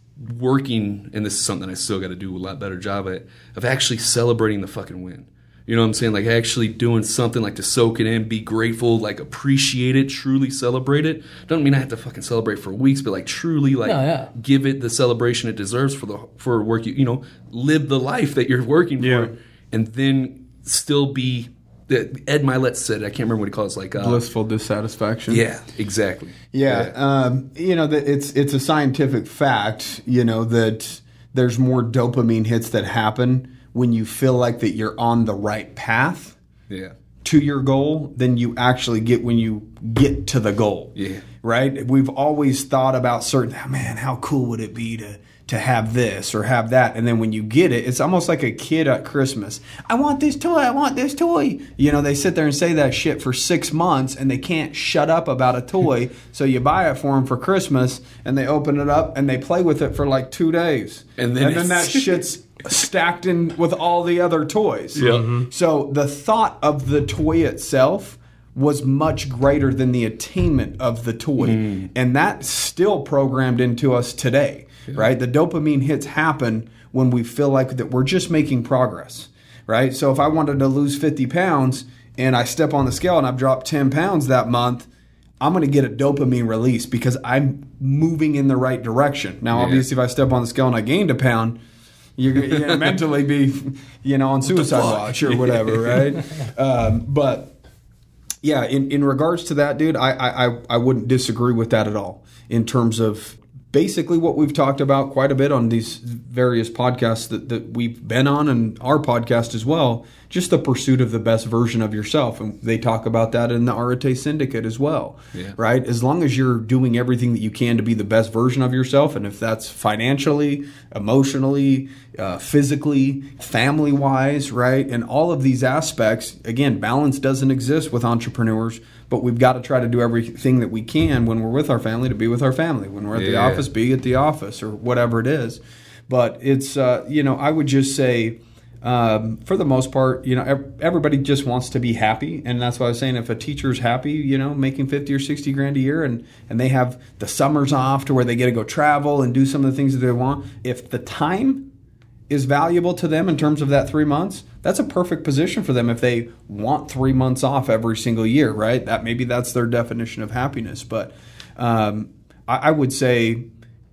working, and this is something I still got to do a lot better job at, of actually celebrating the fucking win. You know what I'm saying? Like actually doing something like to soak it in, be grateful, like appreciate it, truly celebrate it. Doesn't mean I have to fucking celebrate for weeks, but like truly like no, yeah. give it the celebration it deserves for the for work you you know, live the life that you're working yeah. for, and then still be. Ed Milet said, I can't remember what he calls it, like uh, blissful dissatisfaction. Yeah, exactly. Yeah, yeah. Um, you know, the, it's it's a scientific fact, you know, that there's more dopamine hits that happen when you feel like that you're on the right path yeah. to your goal than you actually get when you get to the goal. Yeah. Right? We've always thought about certain, oh, man, how cool would it be to to have this or have that? And then when you get it, it's almost like a kid at Christmas. I want this toy. I want this toy. You know, they sit there and say that shit for six months and they can't shut up about a toy. So you buy it for them for Christmas and they open it up and they play with it for like two days. And then, and then that shit's stacked in with all the other toys. Yeah. Mm-hmm. So the thought of the toy itself was much greater than the attainment of the toy. Mm. And that's still programmed into us today. Yeah. Right? The dopamine hits happen when we feel like that we're just making progress, right? So if I wanted to lose fifty pounds and I step on the scale and I've dropped ten pounds that month, I'm going to get a dopamine release because I'm moving in the right direction. Now, yeah. obviously, if I step on the scale and I gained a pound, you're going to mentally be, you know, on suicide watch or whatever, right? Um, but yeah, in, in regards to that, dude, I, I, I wouldn't disagree with that at all in terms of basically what we've talked about quite a bit on these various podcasts that, that we've been on and our podcast as well, just the pursuit of the best version of yourself. And they talk about that in the Arete Syndicate as well, yeah. right? As long as you're doing everything that you can to be the best version of yourself, and if that's financially, emotionally, uh, physically, family-wise, right? And all of these aspects, again, balance doesn't exist with entrepreneurs, but we've got to try to do everything that we can when we're with our family to be with our family. When we're at yeah. the office, be at the office or whatever it is. But it's, uh, you know, I would just say, um, for the most part, you know, everybody just wants to be happy. And that's why I was saying if a teacher's happy, you know, making fifty or sixty grand a year and, and they have the summers off to where they get to go travel and do some of the things that they want, if the time is valuable to them in terms of that three months, that's a perfect position for them if they want three months off every single year, right? That maybe that's their definition of happiness. But um, I, I would say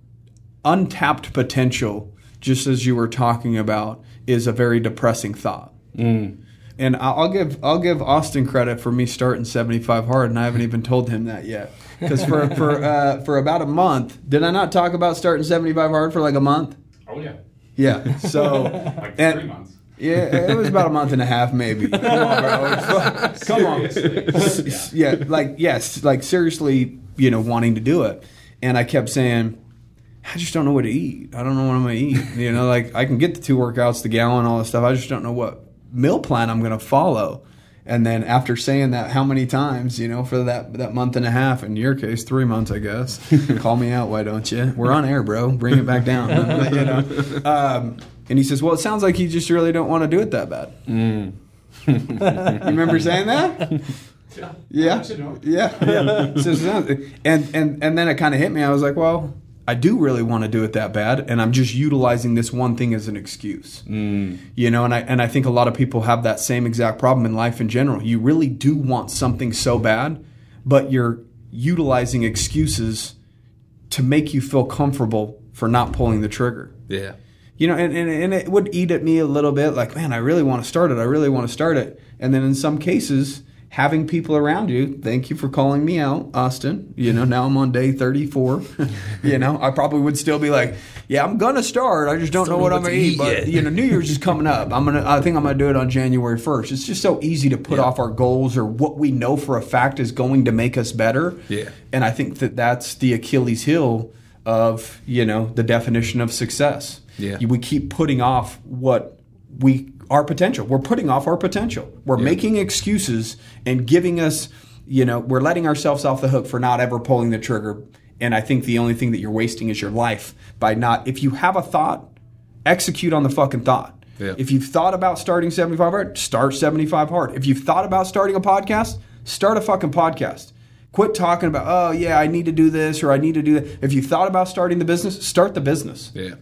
untapped potential, just as you were talking about, is a very depressing thought. Mm. And I'll give I'll give Austin credit for me starting seventy-five hard, and I haven't even told him that yet. Because for for uh, for about a month, did I not talk about starting seventy-five hard for like a month? Oh yeah. Yeah. So like and, three months. Yeah, it was about a month and a half, maybe. Come on, bro. Come on. Yeah. yeah, like yes, like seriously, you know, wanting to do it, and I kept saying, I just don't know what to eat. I don't know what I'm going to eat. You know, like I can get the two workouts, the gallon, all this stuff. I just don't know what meal plan I'm going to follow. And then after saying that how many times, you know, for that that month and a half, in your case, three months, I guess. Call me out, why don't you? We're on air, bro. Bring it back down. You know? Um, and he says, well, it sounds like you just really don't want to do it that bad. Mm. You remember saying that? Yeah. Yeah. Yeah. yeah. So, and, and, and then it kind of hit me. I was like, well, I do really want to do it that bad, and I'm just utilizing this one thing as an excuse. Mm. You know, and I and I think a lot of people have that same exact problem in life in general. You really do want something so bad, but you're utilizing excuses to make you feel comfortable for not pulling the trigger. Yeah. You know, and, and, and it would eat at me a little bit like, man, I really want to start it. I really want to start it. And then in some cases, having people around you, thank you for calling me out, Austin. You know, now I'm on day thirty-four. You know, I probably would still be like, yeah, I'm going to start. I just don't know what I'm going to eat. But, you know, New Year's is coming up. I'm gonna. I think I'm going to do it on January first. It's just so easy to put yeah. off our goals or what we know for a fact is going to make us better. Yeah. And I think that that's the Achilles heel of, you know, the definition of success. Yeah. We keep putting off what we our potential. We're putting off our potential. We're yeah. making excuses and giving us, you know, we're letting ourselves off the hook for not ever pulling the trigger. And I think the only thing that you're wasting is your life by not, if you have a thought, execute on the fucking thought. Yeah. If you've thought about starting seventy-five hard, start seventy-five hard. If you've thought about starting a podcast, start a fucking podcast. Quit talking about, oh yeah, I need to do this or I need to do that. If you thought about starting the business, start the business. Yeah.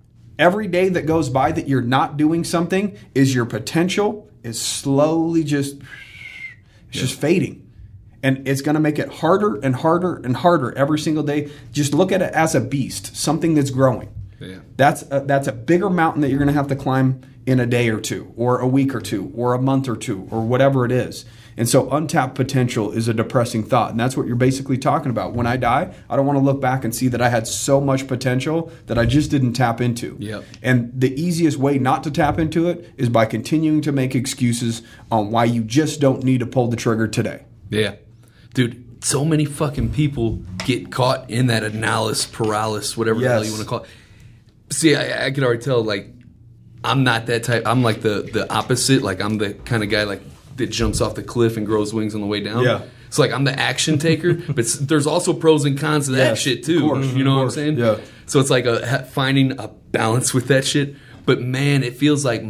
Every day that goes by that you're not doing something is your potential is slowly just, it's yeah. just fading. And it's going to make it harder and harder and harder every single day. Just look at it as a beast, something that's growing. Yeah. That's a, that's a bigger mountain that you're going to have to climb in a day or two or a week or two or a month or two or whatever it is. And so untapped potential is a depressing thought. And that's what you're basically talking about. When I die, I don't want to look back and see that I had so much potential that I just didn't tap into. Yep. And the easiest way not to tap into it is by continuing to make excuses on why you just don't need to pull the trigger today. Yeah. Dude, so many fucking people get caught in that analysis paralysis, whatever yes. the hell you want to call it. See, I, I can already tell, like, I'm not that type. I'm like the, the opposite. Like, I'm the kind of guy, like, that jumps off the cliff and grows wings on the way down. Yeah. It's like I'm the action taker, but there's also pros and cons to that yes, shit too. Of course, you know of what I'm course. saying? Yeah. So it's like a, finding a balance with that shit. But man, it feels like,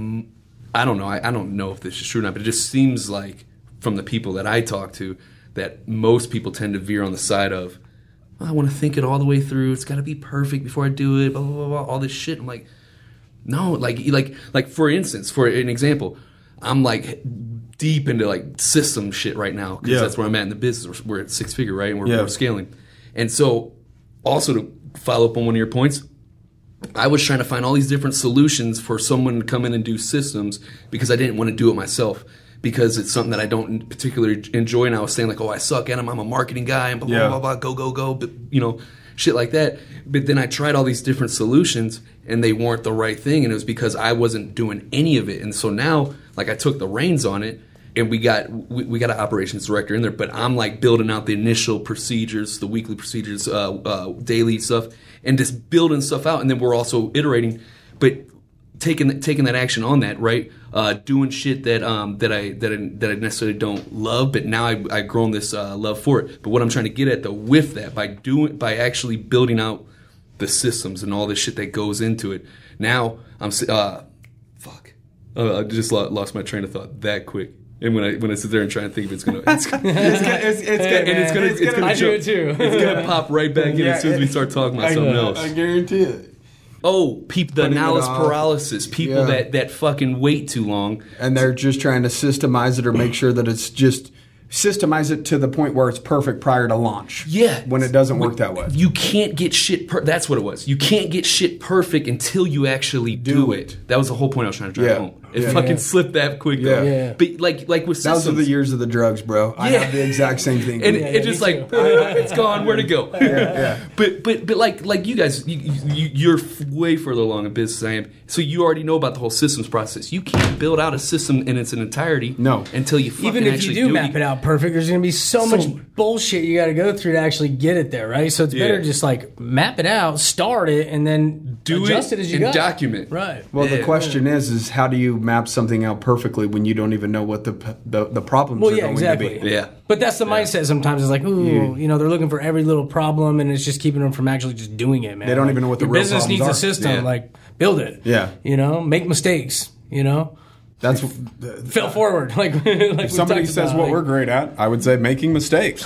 I don't know. I, I don't know if this is true or not, but it just seems like from the people that I talk to that most people tend to veer on the side of, oh, I want to think it all the way through. It's got to be perfect before I do it. Blah blah blah. blah all this shit. I'm like, no. Like like like for instance, for an example, I'm like deep into like system shit right now because yeah. that's where I'm at in the business. We're at six figure, right? And we're, yeah. we're scaling. And so also to follow up on one of your points, I was trying to find all these different solutions for someone to come in and do systems because I didn't want to do it myself because it's something that I don't particularly enjoy. And I was saying like, oh, I suck at them. I'm a marketing guy and blah, blah, yeah. blah, blah, go, go, go. But, you know, shit like that. But then I tried all these different solutions and they weren't the right thing. And it was because I wasn't doing any of it. And so now, like I took the reins on it. And we got we, we got an operations director in there, but I'm like building out the initial procedures, the weekly procedures, uh, uh, daily stuff, and just building stuff out. And then we're also iterating, but taking taking that action on that, right? Uh, doing shit that um, that I that I, that I necessarily don't love, but now I, I've grown this uh, love for it. But what I'm trying to get at though, with that, by doing by actually building out the systems and all the shit that goes into it. Now I'm uh, fuck, uh, I just lost my train of thought that quick. And when I when I sit there and try and think if it's gonna, it's gonna, it's gonna, it's, it's hey, gonna, and it's gonna, it's gonna, I jump, do it too. It's gonna pop right back in yeah, as soon as we start talking about I, something else. I guarantee it. Oh, peop, the Putting analysis off. paralysis. People Yeah. that, that fucking wait too long, And they're just trying to systemize it or make sure that it's just systemize it to the point where it's perfect prior to launch. Yeah, When it doesn't work that way. You can't get shit. Per- that's what it was. You can't get shit perfect until you actually do, Do it. it. That was the whole point I was trying to drive Yeah. home. and Yeah. fucking Yeah. slip that quick. Yeah. though. Yeah. But like like with Those are systems, the years of the drugs, bro. I Yeah. have the exact same thing. and Yeah, it yeah, just me like too. it's gone. Where'd it go? yeah. But but but like like you guys, you, you you're f- way further along in business than I am. So you already know about the whole systems process. You can't build out a system in its entirety. No. until you fucking Even if you actually do do map it out perfect, there's going to be so, So- much bullshit you got to go through to actually get it there, right? So it's better Yeah. just like map it out, start it, and then Do adjust it it, as you and go. document. Right. Well, the Yeah. question is, is how do you map something out perfectly when you don't even know what the the, the problems Well, are yeah, going exactly. to be? Yeah. But that's the mindset sometimes. It's like, ooh, you know, they're looking for every little problem, and it's just keeping them from actually just doing it, man. They don't Like, even know what the your real business problems needs are. a system. Yeah. Like, build it. Yeah. You know, make mistakes. You know, That's fail forward. Like, like if somebody says what we're great at, I would say making mistakes.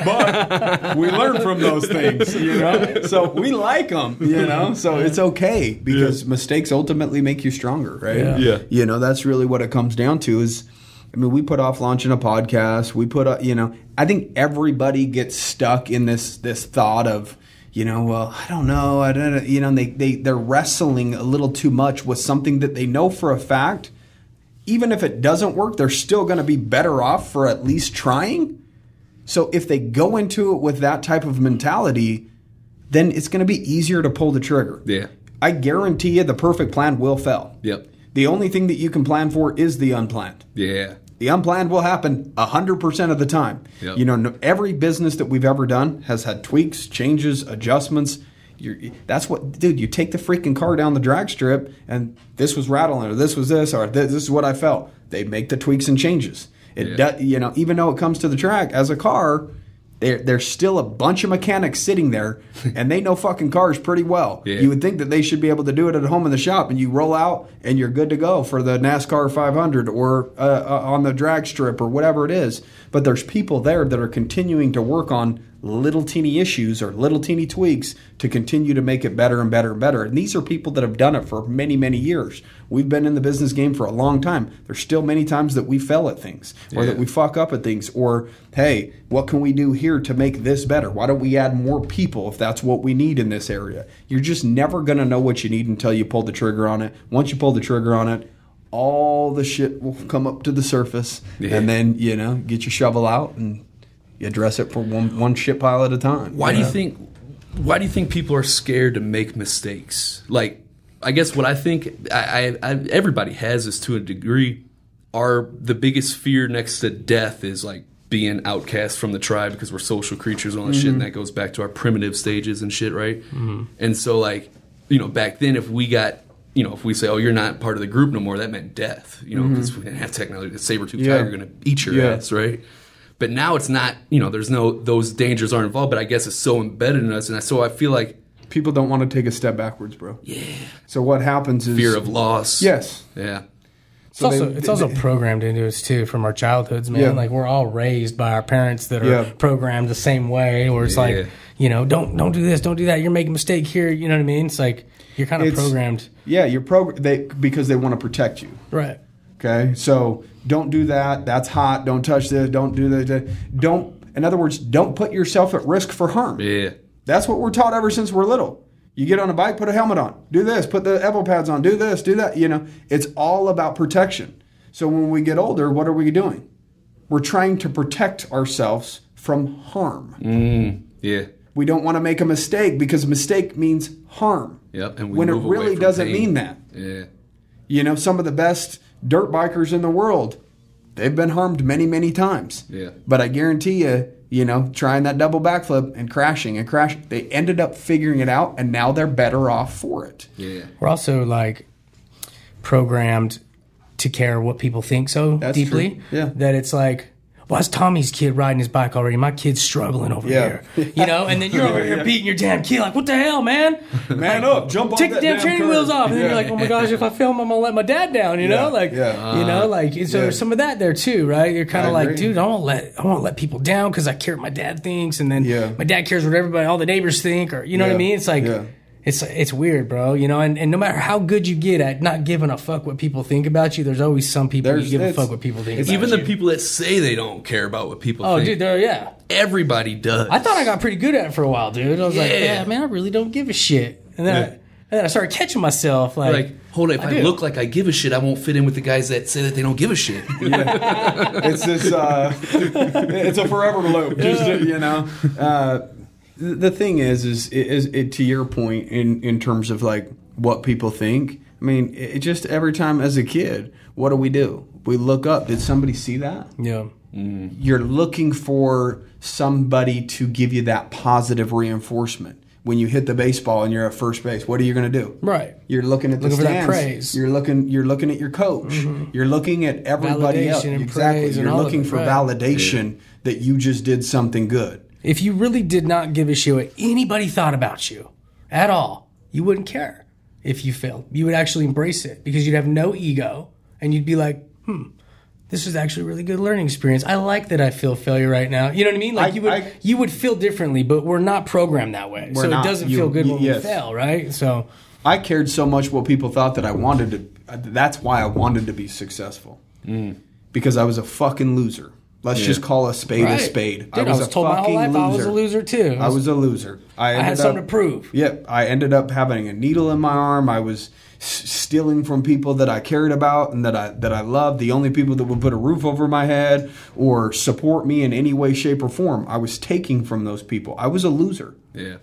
But we learn from those things, you know. So we like them, you know. So it's okay because mistakes ultimately make you stronger, right? Yeah. Yeah. You know, that's really what it comes down to. Is I mean, we put off launching a podcast. We put, up, you know, I think everybody gets stuck in this this thought of, you know, well, I don't know, I don't, you know, they they they're wrestling a little too much with something that they know for a fact. Even if it doesn't work, they're still going to be better off for at least trying. So if they go into it with that type of mentality, then it's going to be easier to pull the trigger. Yeah. I guarantee you the perfect plan will fail. Yep. The only thing that you can plan for is the unplanned. Yeah. The unplanned will happen one hundred percent of the time. Yep. You know, no, every business that we've ever done has had tweaks, changes, adjustments. You're, that's what, dude, you take the freaking car down the drag strip and this was rattling or this was this or this, this is what I felt. They make the tweaks and changes. It Yeah. does, you know, even though it comes to the track as a car, there, there's still a bunch of mechanics sitting there and they know fucking cars pretty well. Yeah. You would think that they should be able to do it at home in the shop and you roll out and you're good to go for the NASCAR five hundred or uh, uh, on the drag strip or whatever it is. But there's people there that are continuing to work on little teeny issues or little teeny tweaks to continue to make it better and better and better. And these are people that have done it for many, many years. We've been in the business game for a long time. There's still many times that we fail at things or Yeah. that we fuck up at things or, hey, what can we do here to make this better? Why don't we add more people if that's what we need in this area? You're just never going to know what you need until you pull the trigger on it. Once you pull the trigger on it, all the shit will come up to the surface. Yeah. And then, you know, get your shovel out and you address it for one one shit pile at a time. Why do you know? think? Why do you think people are scared to make mistakes? Like, I guess what I think I, I, I everybody has this to a degree. Are the biggest fear next to death is like being outcast from the tribe because we're social creatures and all that shit, and that goes back to our primitive stages and shit, right? Mm-hmm. And so, like, you know, back then, if we got, you know, if we say, "Oh, you're not part of the group no more," that meant death, you know, because we didn't have technology. The saber-toothed Yeah. tiger going to eat your Yeah. ass, right? But now it's not, you know, there's no, those dangers aren't involved, but I guess it's so embedded in us. And so I feel like People don't want to take a step backwards, bro. Yeah. So what happens is fear of loss. Yes. Yeah. It's So also they- it's they- also they- programmed into us too from our childhoods, man. Yeah. Like we're all raised by our parents that are Yeah. programmed the same way. Where it's Yeah. like, you know, don't don't do this, don't do that. You're making a mistake here. You know what I mean? It's like you're kind of It's- programmed, Yeah, you're prog- they because they want to protect you. right? Okay, so don't do that. That's hot. Don't touch this. Don't do that. Don't. In other words, don't put yourself at risk for harm. Yeah. That's what we're taught ever since we're little. You get on a bike, put a helmet on. Do this. Put the elbow pads on. Do this. Do that. You know, it's all about protection. So when we get older, what are we doing? We're trying to protect ourselves from harm. Mm, yeah. We don't want to make a mistake because mistake means harm. Yep. And we when it move away really from doesn't pain. mean that. Yeah. You know, some of the best dirt bikers in the world, they've been harmed many, many times. Yeah. But I guarantee you, you know, trying that double backflip and crashing and crashing, they ended up figuring it out, and now they're better off for it. Yeah. We're also like programmed to care what people think so That's deeply true. Yeah. that it's like, well, that's Tommy's kid riding his bike already. My kid's struggling over Yeah. here, you know. And then you're over here beating your damn kid, like, what the hell, man? Man up, jump on Take the that damn damn training curb. wheels off, and then Yeah. you're like, oh my gosh, if I film, I'm gonna let my dad down, you know, Yeah. like, Yeah. you know, like, so Yeah. there's some of that there too, right? You're kind I of like, agree. dude, I won't let, I won't let people down because I care what my dad thinks, and then Yeah. my dad cares what everybody, all the neighbors think, or you know what I Yeah. mean? It's like. Yeah. It's it's weird, bro. You know, and, and no matter how good you get at not giving a fuck what people think about you, there's always some people There's- you give a it's- fuck what people think it's about Even you. the people that say they don't care about what people Oh, think. dude, there, yeah. Everybody does. I thought I got pretty good at it for a while, dude. I was like, Yeah. yeah, man, I really don't give a shit. And then, I, And then I started catching myself like, Like, hold on, if I, I look like I give a shit, I won't fit in with the guys that say that they don't give a shit. Yeah. It's this. Uh, it's a forever loop. Just you know. Uh, the thing is, is, is it, to your point in in terms of like what people think. I mean, it just every time as a kid, what do we do? We look up. Did somebody see that? yeah. Mm. You're looking for somebody to give you that positive reinforcement. When you hit the baseball and you're at first base, what are you going to do? Right. You're looking at the Looking for that stands. praise. You're looking. You're looking at your coach. Mm-hmm. You're looking at everybody Validation else. and Exactly. praise and You're all of looking it, for right. validation that you just did something good. If you really did not give a shit what anybody thought about you at all, you wouldn't care if you failed. You would actually embrace it because you'd have no ego and you'd be like, hmm, this is actually a really good learning experience. I like that I feel failure right now. You know what I mean? Like I- you would I- you would feel differently, but we're not programmed that way. We're So not. it doesn't You- feel good you- when yes. we fail, right? So I cared so much what people thought that I wanted to. That's why I wanted to be successful. Mm. Because I was a fucking loser. Let's Yeah. just call a spade right. a spade. Dude, I was, a told my whole fucking life I was loser. a loser too. I was a loser. I, I had ended something up- to prove. Yep. I ended up having a needle in my arm. I was s- stealing from people that I cared about and that I that I loved. The only people that would put a roof over my head or support me in any way, shape, or form. I was taking from those people. I was a loser. Yeah.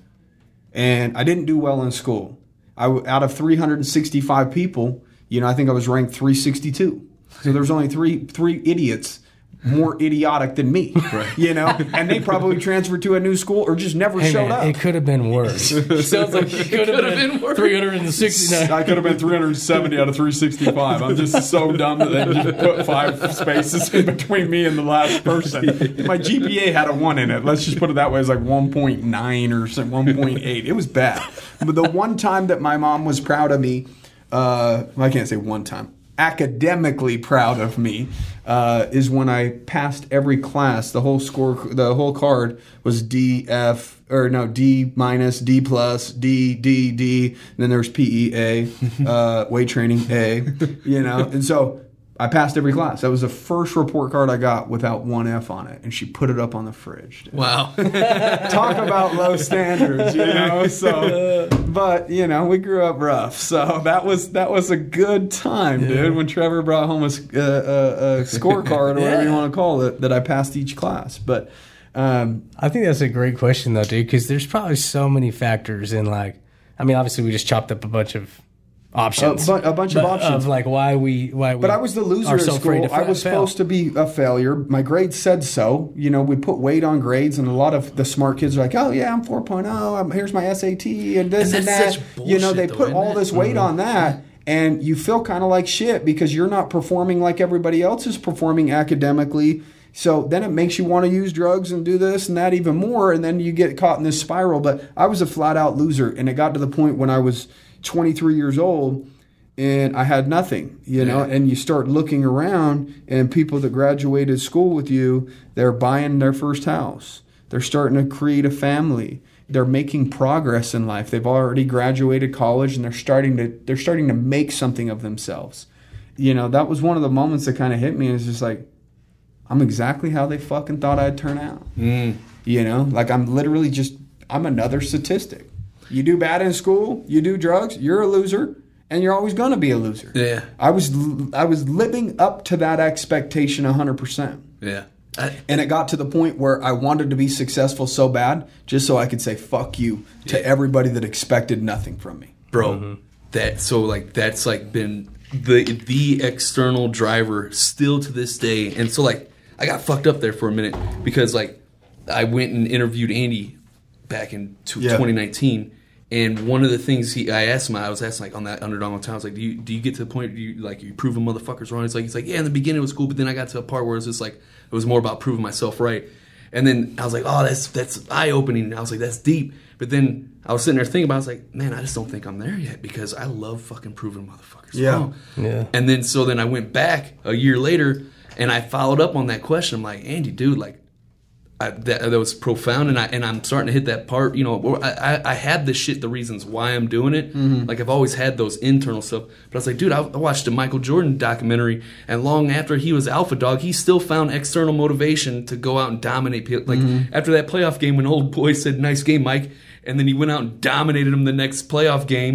And I didn't do well in school. I w- out of three hundred sixty-five people, you know, I think I was ranked three sixty-two. So there's only three three idiots more idiotic than me, right. You know, and they probably transferred to a new school or just never Hey showed man, up. it could have been worse. Sounds like it could have been, been worse. three hundred sixty-nine. I could have been three hundred seventy out of three sixty-five. I'm just so dumb that they just put five spaces in between me and the last person. My G P A had a one in it. Let's just put it that way. It's like one point nine or one point eight. It was bad. But the one time that my mom was proud of me, uh, well, I can't say one time, academically proud of me, uh, is when I passed every class. The whole score, the whole card was D, F, or no, D minus, D plus, D, D, D. And then there was P E, A, uh, weight training, A, you know. And so I passed every class. That was the first report card I got without one F on it. And she put it up on the fridge. dude. Wow. Talk about low standards, you know. So, but you know, we grew up rough, so that was that was a good time, dude. When Trevor brought home a, s- uh, uh, a scorecard or whatever you Yeah. want to call it, that I passed each class. But um, I think that's a great question though, dude, because there's probably so many factors in like, I mean, obviously we just chopped up a bunch of options, A bu- a bunch of but options. of like why we why we. But I was the loser are at so afraid school. to I was fail. supposed to be a failure. My grades said so. You know, we put weight on grades, and a lot of the smart kids are like, "Oh yeah, I'm four point oh. I'm, here's my S A T and this And and, that's that." such You know, bullshit, they though, put isn't all it? this weight on that, and you feel kind of like shit because you're not performing like everybody else is performing academically. So then it makes you want to use drugs and do this and that even more, and then you get caught in this spiral. But I was a flat out loser, and it got to the point when I was twenty-three years old. And I had nothing, you know, Yeah. and you start looking around and people that graduated school with you, they're buying their first house. They're starting to create a family. They're making progress in life. They've already graduated college and they're starting to they're starting to make something of themselves. You know, that was one of the moments that kind of hit me. It's just like, I'm exactly how they fucking thought I'd turn out. Mm. You know, like I'm literally just, I'm another statistic. You do bad in school, you do drugs, you're a loser. And you're always going to be a loser. Yeah. I was I was living up to that expectation one hundred percent. Yeah. I, And it got to the point where I wanted to be successful so bad just so I could say fuck you to Yeah. everybody that expected nothing from me. bro, Mm-hmm. that so like that's like been the the external driver still to this day. And so like I got fucked up there for a minute because like I went and interviewed Andy back in t- Yeah. twenty nineteen. And one of the things he, I asked him, I was asking like on that Underdog on Town, I was like, do you do you get to the point where you like you proving motherfuckers wrong? It's like he's like, yeah, in the beginning it was cool, but then I got to a part where it was just like it was more about proving myself right. And then I was like, oh, that's that's eye opening. I was like, that's deep. But then I was sitting there thinking about, it, I was like, man, I just don't think I'm there yet because I love fucking proving motherfuckers Yeah. wrong. Yeah. And then so then I went back a year later and I followed up on that question. I'm like, Andy, dude, like. I, that, that was profound, and I and I'm starting to hit that part. You know, where I, I I had this shit, the reasons why I'm doing it. Mm-hmm. Like I've always had those internal stuff, but I was like, dude, I, I watched a Michael Jordan documentary, and long after he was alpha dog, he still found external motivation to go out and dominate people. Like Mm-hmm. after that playoff game, when old boy said, "Nice game, Mike," and then he went out and dominated him the next playoff game.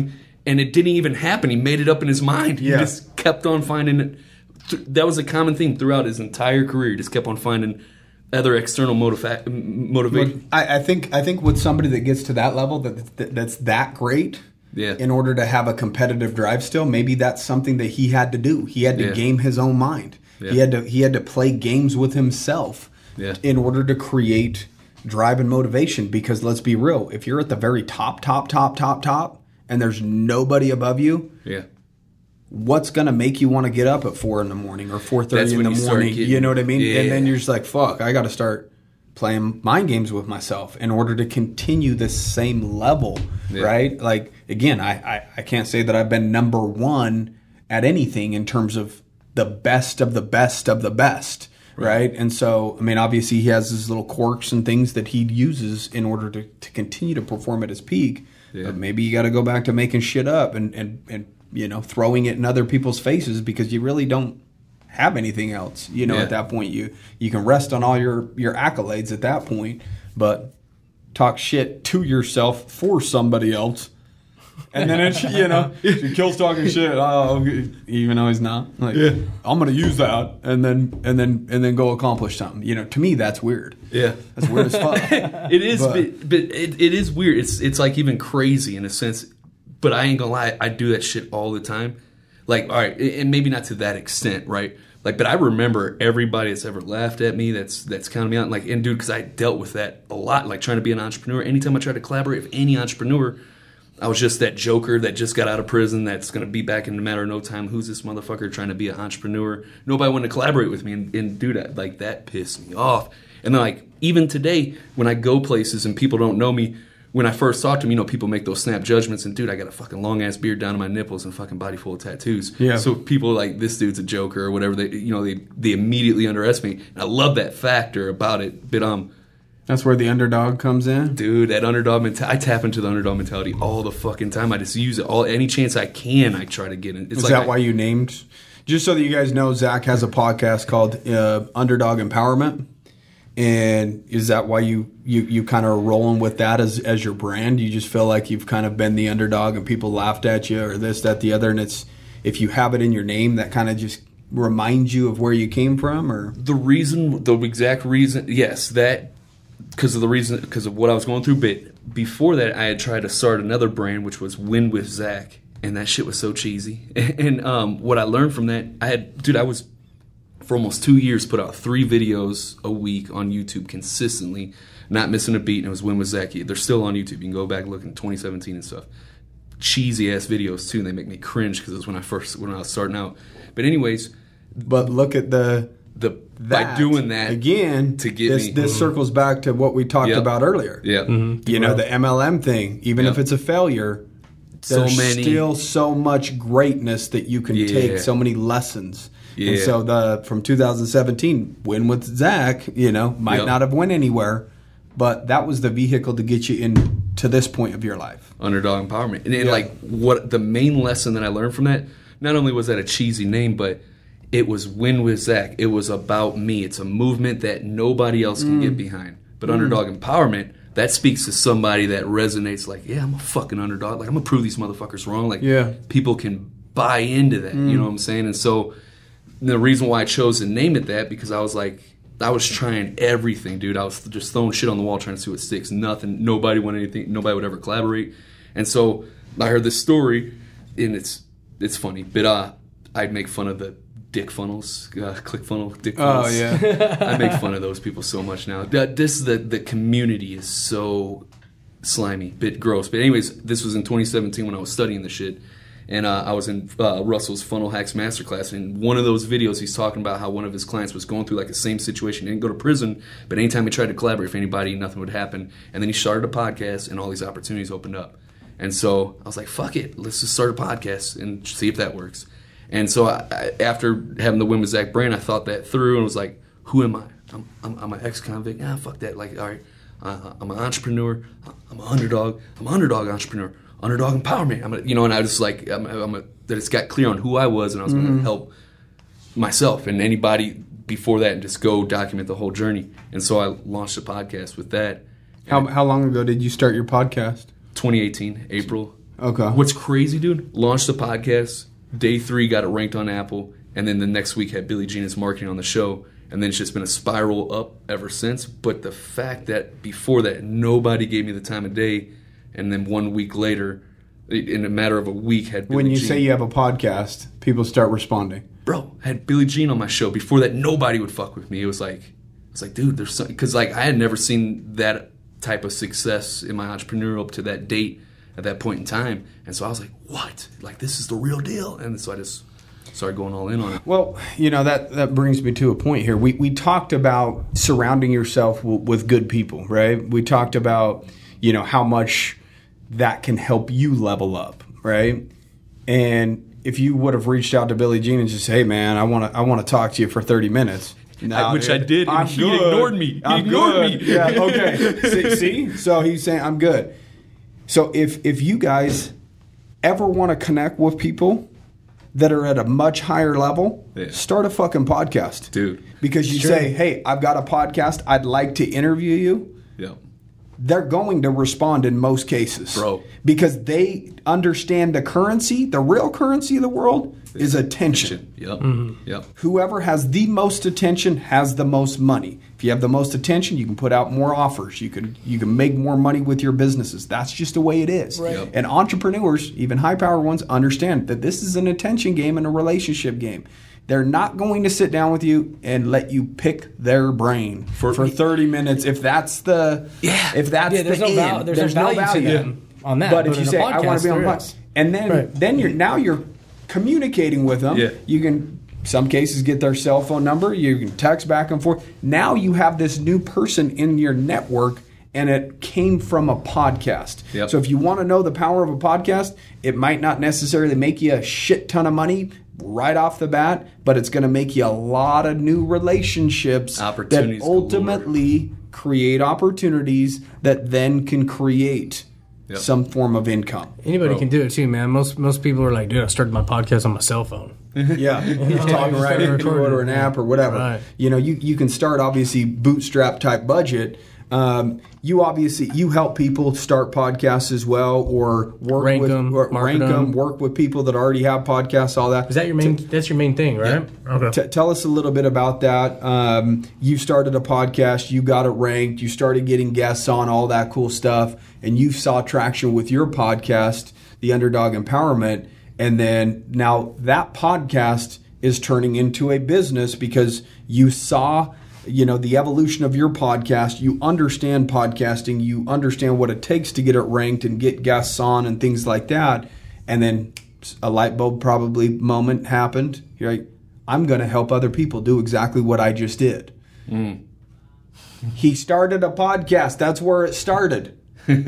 and it didn't even happen. He made it up in his mind. Yeah. He just kept on finding it. That was a common theme throughout his entire career. He just kept on finding other external motiva- motivation. I, I think I think with somebody that gets to that level that, that that's that great, Yeah. in order to have a competitive drive still, maybe that's something that he had to do. He had to Yeah. game his own mind. Yeah. He had to he had to play games with himself Yeah. in order to create drive and motivation. Because let's be real, if you're at the very top, top, top, top, top, and there's nobody above you, Yeah. what's going to make you want to get up at four in the morning or four thirty That's in when the you start morning? getting- You know what I mean? Yeah. And then you're just like, fuck, I got to start playing mind games with myself in order to continue this same level, Yeah. right? Like, again, I, I, I can't say that I've been number one at anything in terms of the best of the best of the best, right? And so, I mean, obviously he has his little quirks and things that he uses in order to, to continue to perform at his peak. Yeah. But maybe you got to go back to making shit up and, and, and, you know, throwing it in other people's faces because you really don't have anything else. You know, Yeah. at that point, you you can rest on all your, your accolades at that point, but talk shit to yourself for somebody else. And then, it's, you know, he kills talking shit. Oh, even though he's not. Like, Yeah. I'm going to use that and then and then and then go accomplish something. You know, to me, that's weird. Yeah. That's weird as fuck. It is, But- but, but it, it is weird. It's it's like even crazy in a sense. But I ain't gonna lie, I do that shit all the time. Like, all right, and maybe not to that extent, right? Like, but I remember everybody that's ever laughed at me, that's that's counted me out. Like, and dude, because I dealt with that a lot. Like trying to be an entrepreneur. Anytime I tried to collaborate with any entrepreneur, I was just that joker that just got out of prison that's going to be back in a matter of no time. Who's this motherfucker trying to be an entrepreneur? Nobody wanted to collaborate with me. And, and dude, I, like that pissed me off. And then like even today when I go places and people don't know me, when I first talk to them, you know, people make those snap judgments. And dude, I got a fucking long ass beard down to my nipples and fucking body full of tattoos. Yeah. So people are like, this dude's a joker or whatever. They, you know, they, they immediately underestimate me. And I love that factor about it. But, um, That's where the underdog comes in. dude, that underdog mentality, I tap into the underdog mentality all the fucking time. I just use it all, any chance I can, I try to get in. It's Is like that I- why you named? Just so that you guys know, Zach has a podcast called uh, Underdog Empowerment, and is that why you you you kind of rolling with that as as your brand? You just feel like you've kind of been the underdog, and people laughed at you, or this, that, the other, and it's if you have it in your name, that kind of just reminds you of where you came from, or the reason, the exact reason, yes, that because of the reason, because of what I was going through. But before that, I had tried to start another brand, which was Win with Zach, and that shit was so cheesy. And um, what I learned from that, I had, dude, I was for almost two years put out three videos a week on YouTube consistently, not missing a beat. And it was Win with Zach. They're still on YouTube. You can go back and look in twenty seventeen and stuff. Cheesy ass videos too, and they make me cringe because it was when I first when I was starting out. But anyways, but look at the the that, by doing that again to get this me, this circles back to what we talked Yep. about earlier. yeah, You know, the M L M thing, even Yep. if it's a failure, So there's many- still so much greatness that you can Yeah. take, so many lessons. And Yeah. so the from two thousand seventeen, Win with Zach, you know, might Yep. not have went anywhere, but that was the vehicle to get you in to this point of your life. Underdog Empowerment. And, and Yeah. like what the main lesson that I learned from that, not only was that a cheesy name, but it was Win with Zach. It was about me. It's a movement that nobody else can Mm. get behind. But Underdog Empowerment, that speaks to somebody that resonates like, yeah, I'm a fucking underdog. Like, I'm going to prove these motherfuckers wrong. Like, Yeah. people can buy into that. You know what I'm saying? And so the reason why I chose to name it that, because I was like, I was trying everything, dude. I was just throwing shit on the wall trying to see what sticks. Nothing. Nobody wanted anything. Nobody would ever collaborate. And so I heard this story, and it's it's funny. But uh, I'd make fun of the dick funnels, uh, click funnel, dick funnels. Oh, yeah. I make fun of those people so much now. That this the the community is so slimy, bit gross. But anyways, this was in twenty seventeen when I was studying the shit. And uh, I was in uh, Russell's Funnel Hacks Masterclass. And one of those videos, he's talking about how one of his clients was going through like the same situation. He didn't go to prison, but anytime he tried to collaborate with anybody, nothing would happen. And then he started a podcast, and all these opportunities opened up. And so I was like, fuck it, let's just start a podcast and see if that works. And so I, I, after having the Win with Zach brand, I thought that through and was like, who am I? I'm, I'm, I'm an ex-convict. Ah, fuck that. Like, all right, uh, I'm an entrepreneur. I'm an underdog. I'm an underdog entrepreneur. Underdog empowerment. I'm a, you know, and I was like, I'm, I'm a, that it's got clear on who I was, and I was going to help myself and anybody before that, and just go document the whole journey. And so I launched a podcast with that. How how long ago did you start your podcast? twenty eighteen, April. Okay. What's crazy, dude? Launched the podcast. Day three, got it ranked on Apple. And then the next week had Billie Jean as marketing on the show. And then it's just been a spiral up ever since. But the fact that before that, nobody gave me the time of day. And then one week later, in a matter of a week, had Billie When you Jean. say you have a podcast, people start responding. Bro, I had Billie Jean on my show. Before that, nobody would fuck with me. It was like, it's like, dude, there's something. Because like, I had never seen that type of success in my entrepreneurial up to that date at that point in time. And so I was like, what? Like, this is the real deal. And so I just started going all in on it. Well, you know, that, that brings me to a point here. We we talked about surrounding yourself w- with good people, right? We talked about, you know, how much that can help you level up, right? And if you would have reached out to Billie Jean and just, hey, man, I want to I want to talk to you for thirty minutes. I, which I did, and I'm he good. ignored me. He I'm ignored good. me. Yeah, okay. see, see? So he's saying, I'm good. So if if you guys ever want to connect with people that are at a much higher level, Yeah. start a fucking podcast. Dude. Because you Sure. say, hey, I've got a podcast. I'd like to interview you. Yeah. They're going to respond in most cases. Bro. Because they understand the currency, the real currency of the world is attention. Yep. Yep. Whoever has the most attention has the most money. If you have the most attention, you can put out more offers. You can you can make more money with your businesses. That's just the way it is. Right. Yep. And entrepreneurs, even high-powered ones, understand that this is an attention game and a relationship game. They're not going to sit down with you and let you pick their brain for, For- thirty minutes. If that's the Yeah. if that's Yeah, there's the no end, val- there's no value to them on that. But But if you in a say I want podcast, to be on there podcast, is. and then Right. then you're now you're communicating with them. Yeah. You can some cases get their cell phone number. You can text back and forth. Now you have this new person in your network, and it came from a podcast. Yep. So if you want to know the power of a podcast, it might not necessarily make you a shit ton of money right off the bat, but it's going to make you a lot of new relationships Opportunities that galore. ultimately create opportunities that then can create Yep. some form of income. Anybody Bro. can do it too, man. Most most people are like, dude, I started my podcast on my cell phone. Yeah, he's talking just right started into recording or an it. app or whatever. Right. You know, you, you can start obviously bootstrap type budget. Um, you obviously you help people start podcasts as well, or work Rank with 'em, or market rank 'em. them, work with people that already have podcasts, all that. Is that your main? That's your main thing, right? Okay. T- tell us a little bit about that. Um, you started a podcast, you got it ranked, you started getting guests on, all that cool stuff, and you saw traction with your podcast, The Underdog Empowerment, and then now that podcast is turning into a business because you saw, you know, the evolution of your podcast. You understand podcasting, you understand what it takes to get it ranked and get guests on and things like that, and then a light bulb probably moment happened. You're like, I'm going to help other people do exactly what I just did. Mm. He started a podcast. That's where it started.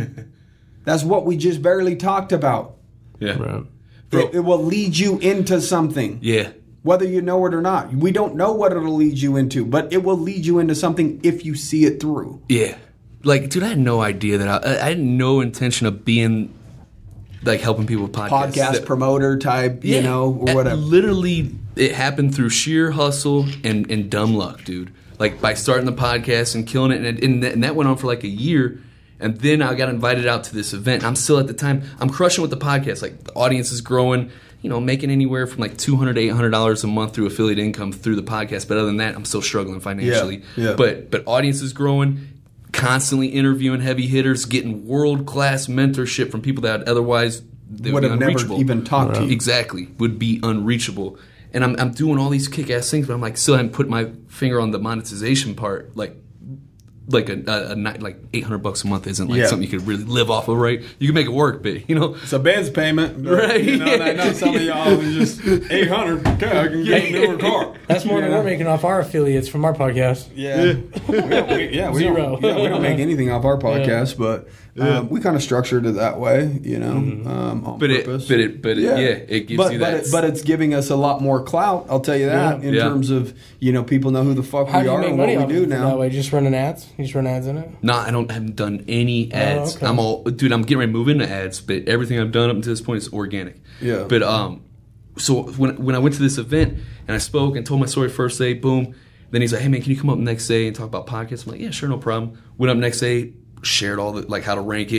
That's what we just barely talked about. Yeah. Right. Bro. It, it will lead you into something, Yeah. whether you know it or not. We don't know what it'll lead you into, but it will lead you into something if you see it through. Yeah. Like, dude, I had no idea that I, I had no intention of being like helping people with podcasts. Podcast That- promoter type, you Yeah. know, or It whatever. Literally, it happened through sheer hustle and, and dumb luck, dude. Like by starting the podcast and killing it, and, it, and, that, and that went on for like a year. And then I got invited out to this event. I'm still at the time, I'm crushing with the podcast. Like the audience is growing, you know, making anywhere from like two hundred to eight hundred dollars a month through affiliate income through the podcast. But other than that, I'm still struggling financially. Yeah, yeah. But but audience is growing, constantly interviewing heavy hitters, getting world class mentorship from people that otherwise they Would be have never unreachable. even talked to you. Exactly, would be unreachable. And I'm I'm doing all these kick ass things, but I'm like still haven't put my finger on the monetization part. Like like a, a, a night like eight hundred bucks a month isn't like Yeah. something you could really live off of, right? You can make it work, but you know. It's a Benz payment, but, Right. You know, and I know some of y'all is just eight hundred. Okay, I can get a newer car. That's more than Yeah. we're making off our affiliates from our podcast. Yeah, we don't, we, yeah, we Zero. don't, yeah, we don't make anything off our podcast, but um, we kind of structured it that way, you know, um, on But it, purpose. but it, but it, yeah. it gives but, you but that. It, but it's giving us a lot more clout. I'll tell you that Yeah. in Yeah. terms of you know people know who the fuck How we do you are make and what money we off do it now. that way? Just running ads? You just run ads in it? Nah, I don't haven't done any ads. okay. I'm all dude. I'm getting ready to move into ads, but everything I've done up to this point is organic. Yeah. But um, so when when I went to this event and I spoke and told my story first day, boom. Then he's like, "Hey man, can you come up next day and talk about podcasts?" I'm like, "Yeah, sure, no problem." Went up next day, shared all the like how to rank it,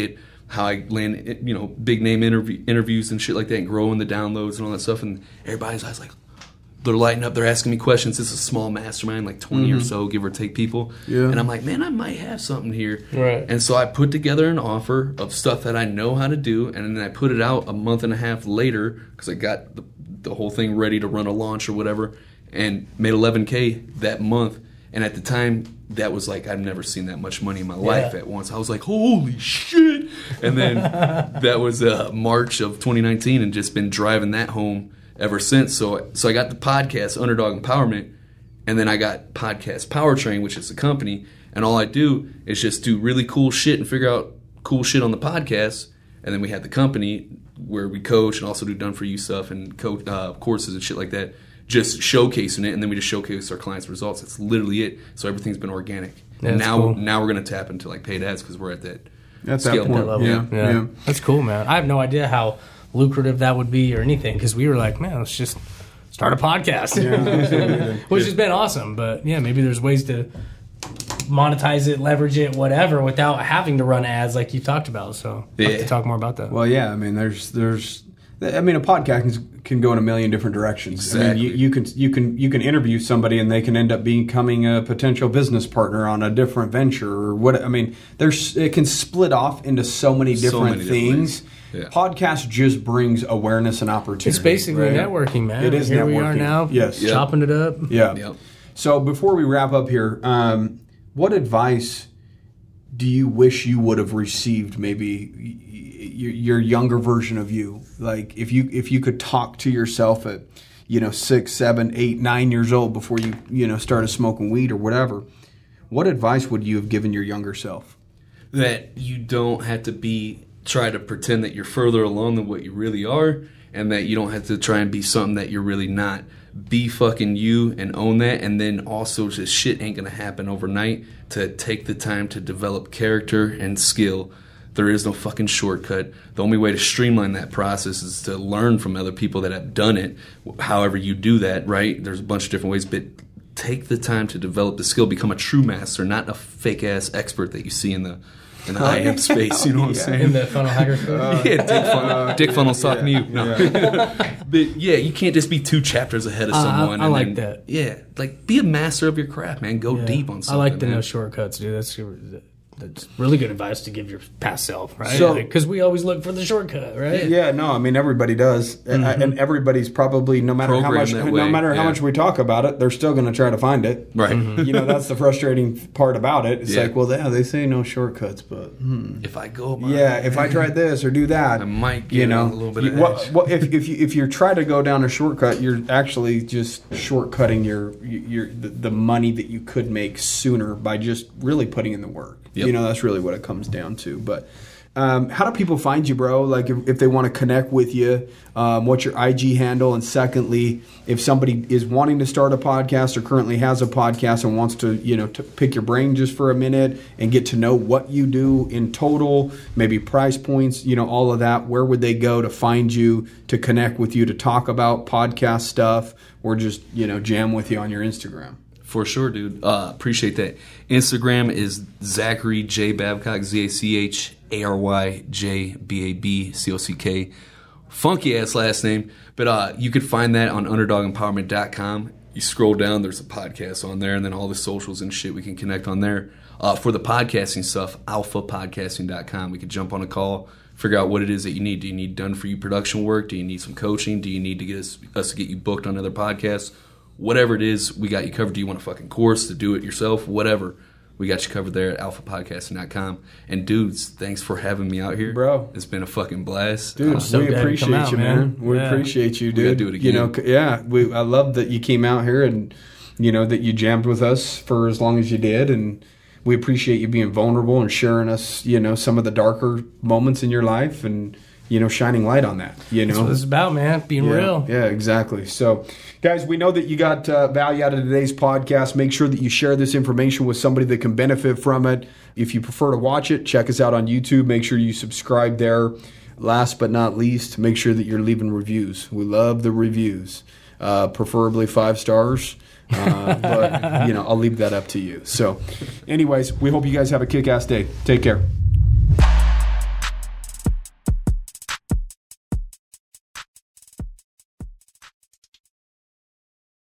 how I land, you know, big name interview, interviews and shit like that, and growing the downloads and all that stuff. And everybody's I was like, they're lighting up, they're asking me questions. It's a small mastermind, like twenty mm-hmm. or so, give or take people. Yeah. And I'm like, man, I might have something here. Right. And so I put together an offer of stuff that I know how to do, and then I put it out a month and a half later because I got the, the whole thing ready to run a launch or whatever, and made eleven K that month. And at the time, that was like, I've never seen that much money in my life yeah. at once. I was like, holy shit. And then that was uh, March of twenty nineteen, and just been driving that home ever since. So so I got the podcast, Underdog Empowerment, and then I got Podcast Powertrain, which is a company, and all I do is just do really cool shit and figure out cool shit on the podcast. And then we had the company where we coach and also do done-for-you stuff and co- uh, courses and shit like that, just showcasing it, and then we just showcase our clients' results. That's literally it. So everything's been organic. Yeah, and now, cool. now we're going to tap into like paid ads because we're at that That's scale that point. That level. Yeah. Yeah. Yeah. That's cool, man. I have no idea how lucrative that would be or anything, because we were like, man, let's just start a podcast. Yeah, which has been awesome. But yeah, maybe there's ways to monetize it, leverage it, whatever, without having to run ads like you talked about. So I'll Yeah. have to talk more about that. Well, yeah, I mean, there's, there's, I mean, a podcast can, can go in a million different directions. Exactly. I mean, you, you can, you can, you can interview somebody and they can end up becoming a potential business partner on a different venture or what. I mean, there's, it can split off into so many different So many different things. ways. Yeah. Podcast just brings awareness and opportunity. It's basically right? networking, man. It is Here networking. we are now, Yes. Yep. chopping it up. Yeah. Yep. So before we wrap up here, um, what advice do you wish you would have received? Maybe y- y- your younger version of you, like if you if you could talk to yourself at, you know, six, seven, eight, nine years old before you you know started smoking weed or whatever. What advice would you have given your younger self? That you don't have to be try to pretend that you're further along than what you really are, and that you don't have to try and be something that you're really not. Be fucking you and own that, and then also just shit ain't gonna happen overnight. To take the time to develop character and skill. There is no fucking shortcut. The only way to streamline that process is to learn from other people that have done it. However you do that, right? There's a bunch of different ways, but take the time to develop the skill. Become a true master, not a fake ass expert that you see in the in the I am space. You know what I'm saying? In the funnel hacker uh, yeah, Dick, Fun- Dick Funnel's talking to you. No. Yeah. But yeah, you can't just be two chapters ahead of Uh, someone. I and like then, that. Yeah, like be a master of your craft, man. Go yeah. deep on I something. like the man. no shortcuts, dude. That's that's really good advice to give your past self, right? So- Because we always look for the shortcut, right? Yeah, no, I mean everybody does, mm-hmm. and, and everybody's probably no matter how much Programmed that no way, matter how yeah. much we talk about it, they're still going to try to find it. Right. Mm-hmm. You know, that's the frustrating part about it. It's Yeah. like, well, yeah, they say no shortcuts, but hmm. If I go, by, yeah, if I try this or do that, I might get you know, a little bit you- of what, edge. what, if if you if you try to go down a shortcut, you're actually just shortcutting your your the, the money that you could make sooner by just really putting in the work. Yep. You know, that's really what it comes down to. But um, how do people find you, bro? Like if, if they want to connect with you, um, what's your I G handle? And secondly, if somebody is wanting to start a podcast or currently has a podcast and wants to, you know, to pick your brain just for a minute and get to know what you do in total, maybe price points, you know, all of that, where would they go to find you, to connect with you, to talk about podcast stuff, or just, you know, jam with you on your Instagram? For sure, dude. Uh, appreciate that. Instagram is Zachary J Babcock, Z A C H A R Y J B A B C O C K. Funky ass last name, but uh, you could find that on underdog empowerment dot com. You scroll down, there's a podcast on there, and then all the socials and shit we can connect on there. Uh, for the podcasting stuff, alpha podcasting dot com. We could jump on a call, figure out what it is that you need. Do you need done for you production work? Do you need some coaching? Do you need to get us, us to get you booked on other podcasts? Whatever it is, we got you covered. Do you want a fucking course to do it yourself? Whatever. We got you covered there at alpha podcasting dot com. And dudes, thanks for having me out here. Bro. It's been a fucking blast. Dude, Uh, so we glad to appreciate come out, you, man. man. We Yeah. appreciate you, dude. gotta do it You know, again. c- yeah, we, I love that you came out here and, you know, that you jammed with us for as long as you did. And we appreciate you being vulnerable and sharing us, you know, some of the darker moments in your life and, you know, shining light on that, you know. That's what it's about, man. Being Yeah, real. yeah, exactly. So, guys, we know that you got uh, value out of today's podcast. Make sure that you share this information with somebody that can benefit from it. If you prefer to watch it, check us out on YouTube. Make sure you subscribe there. Last but not least, make sure that you're leaving reviews. We love the reviews, uh, preferably five stars. uh, but, you know, I'll leave that up to you. So, anyways, we hope you guys have a kick-ass day. Take care.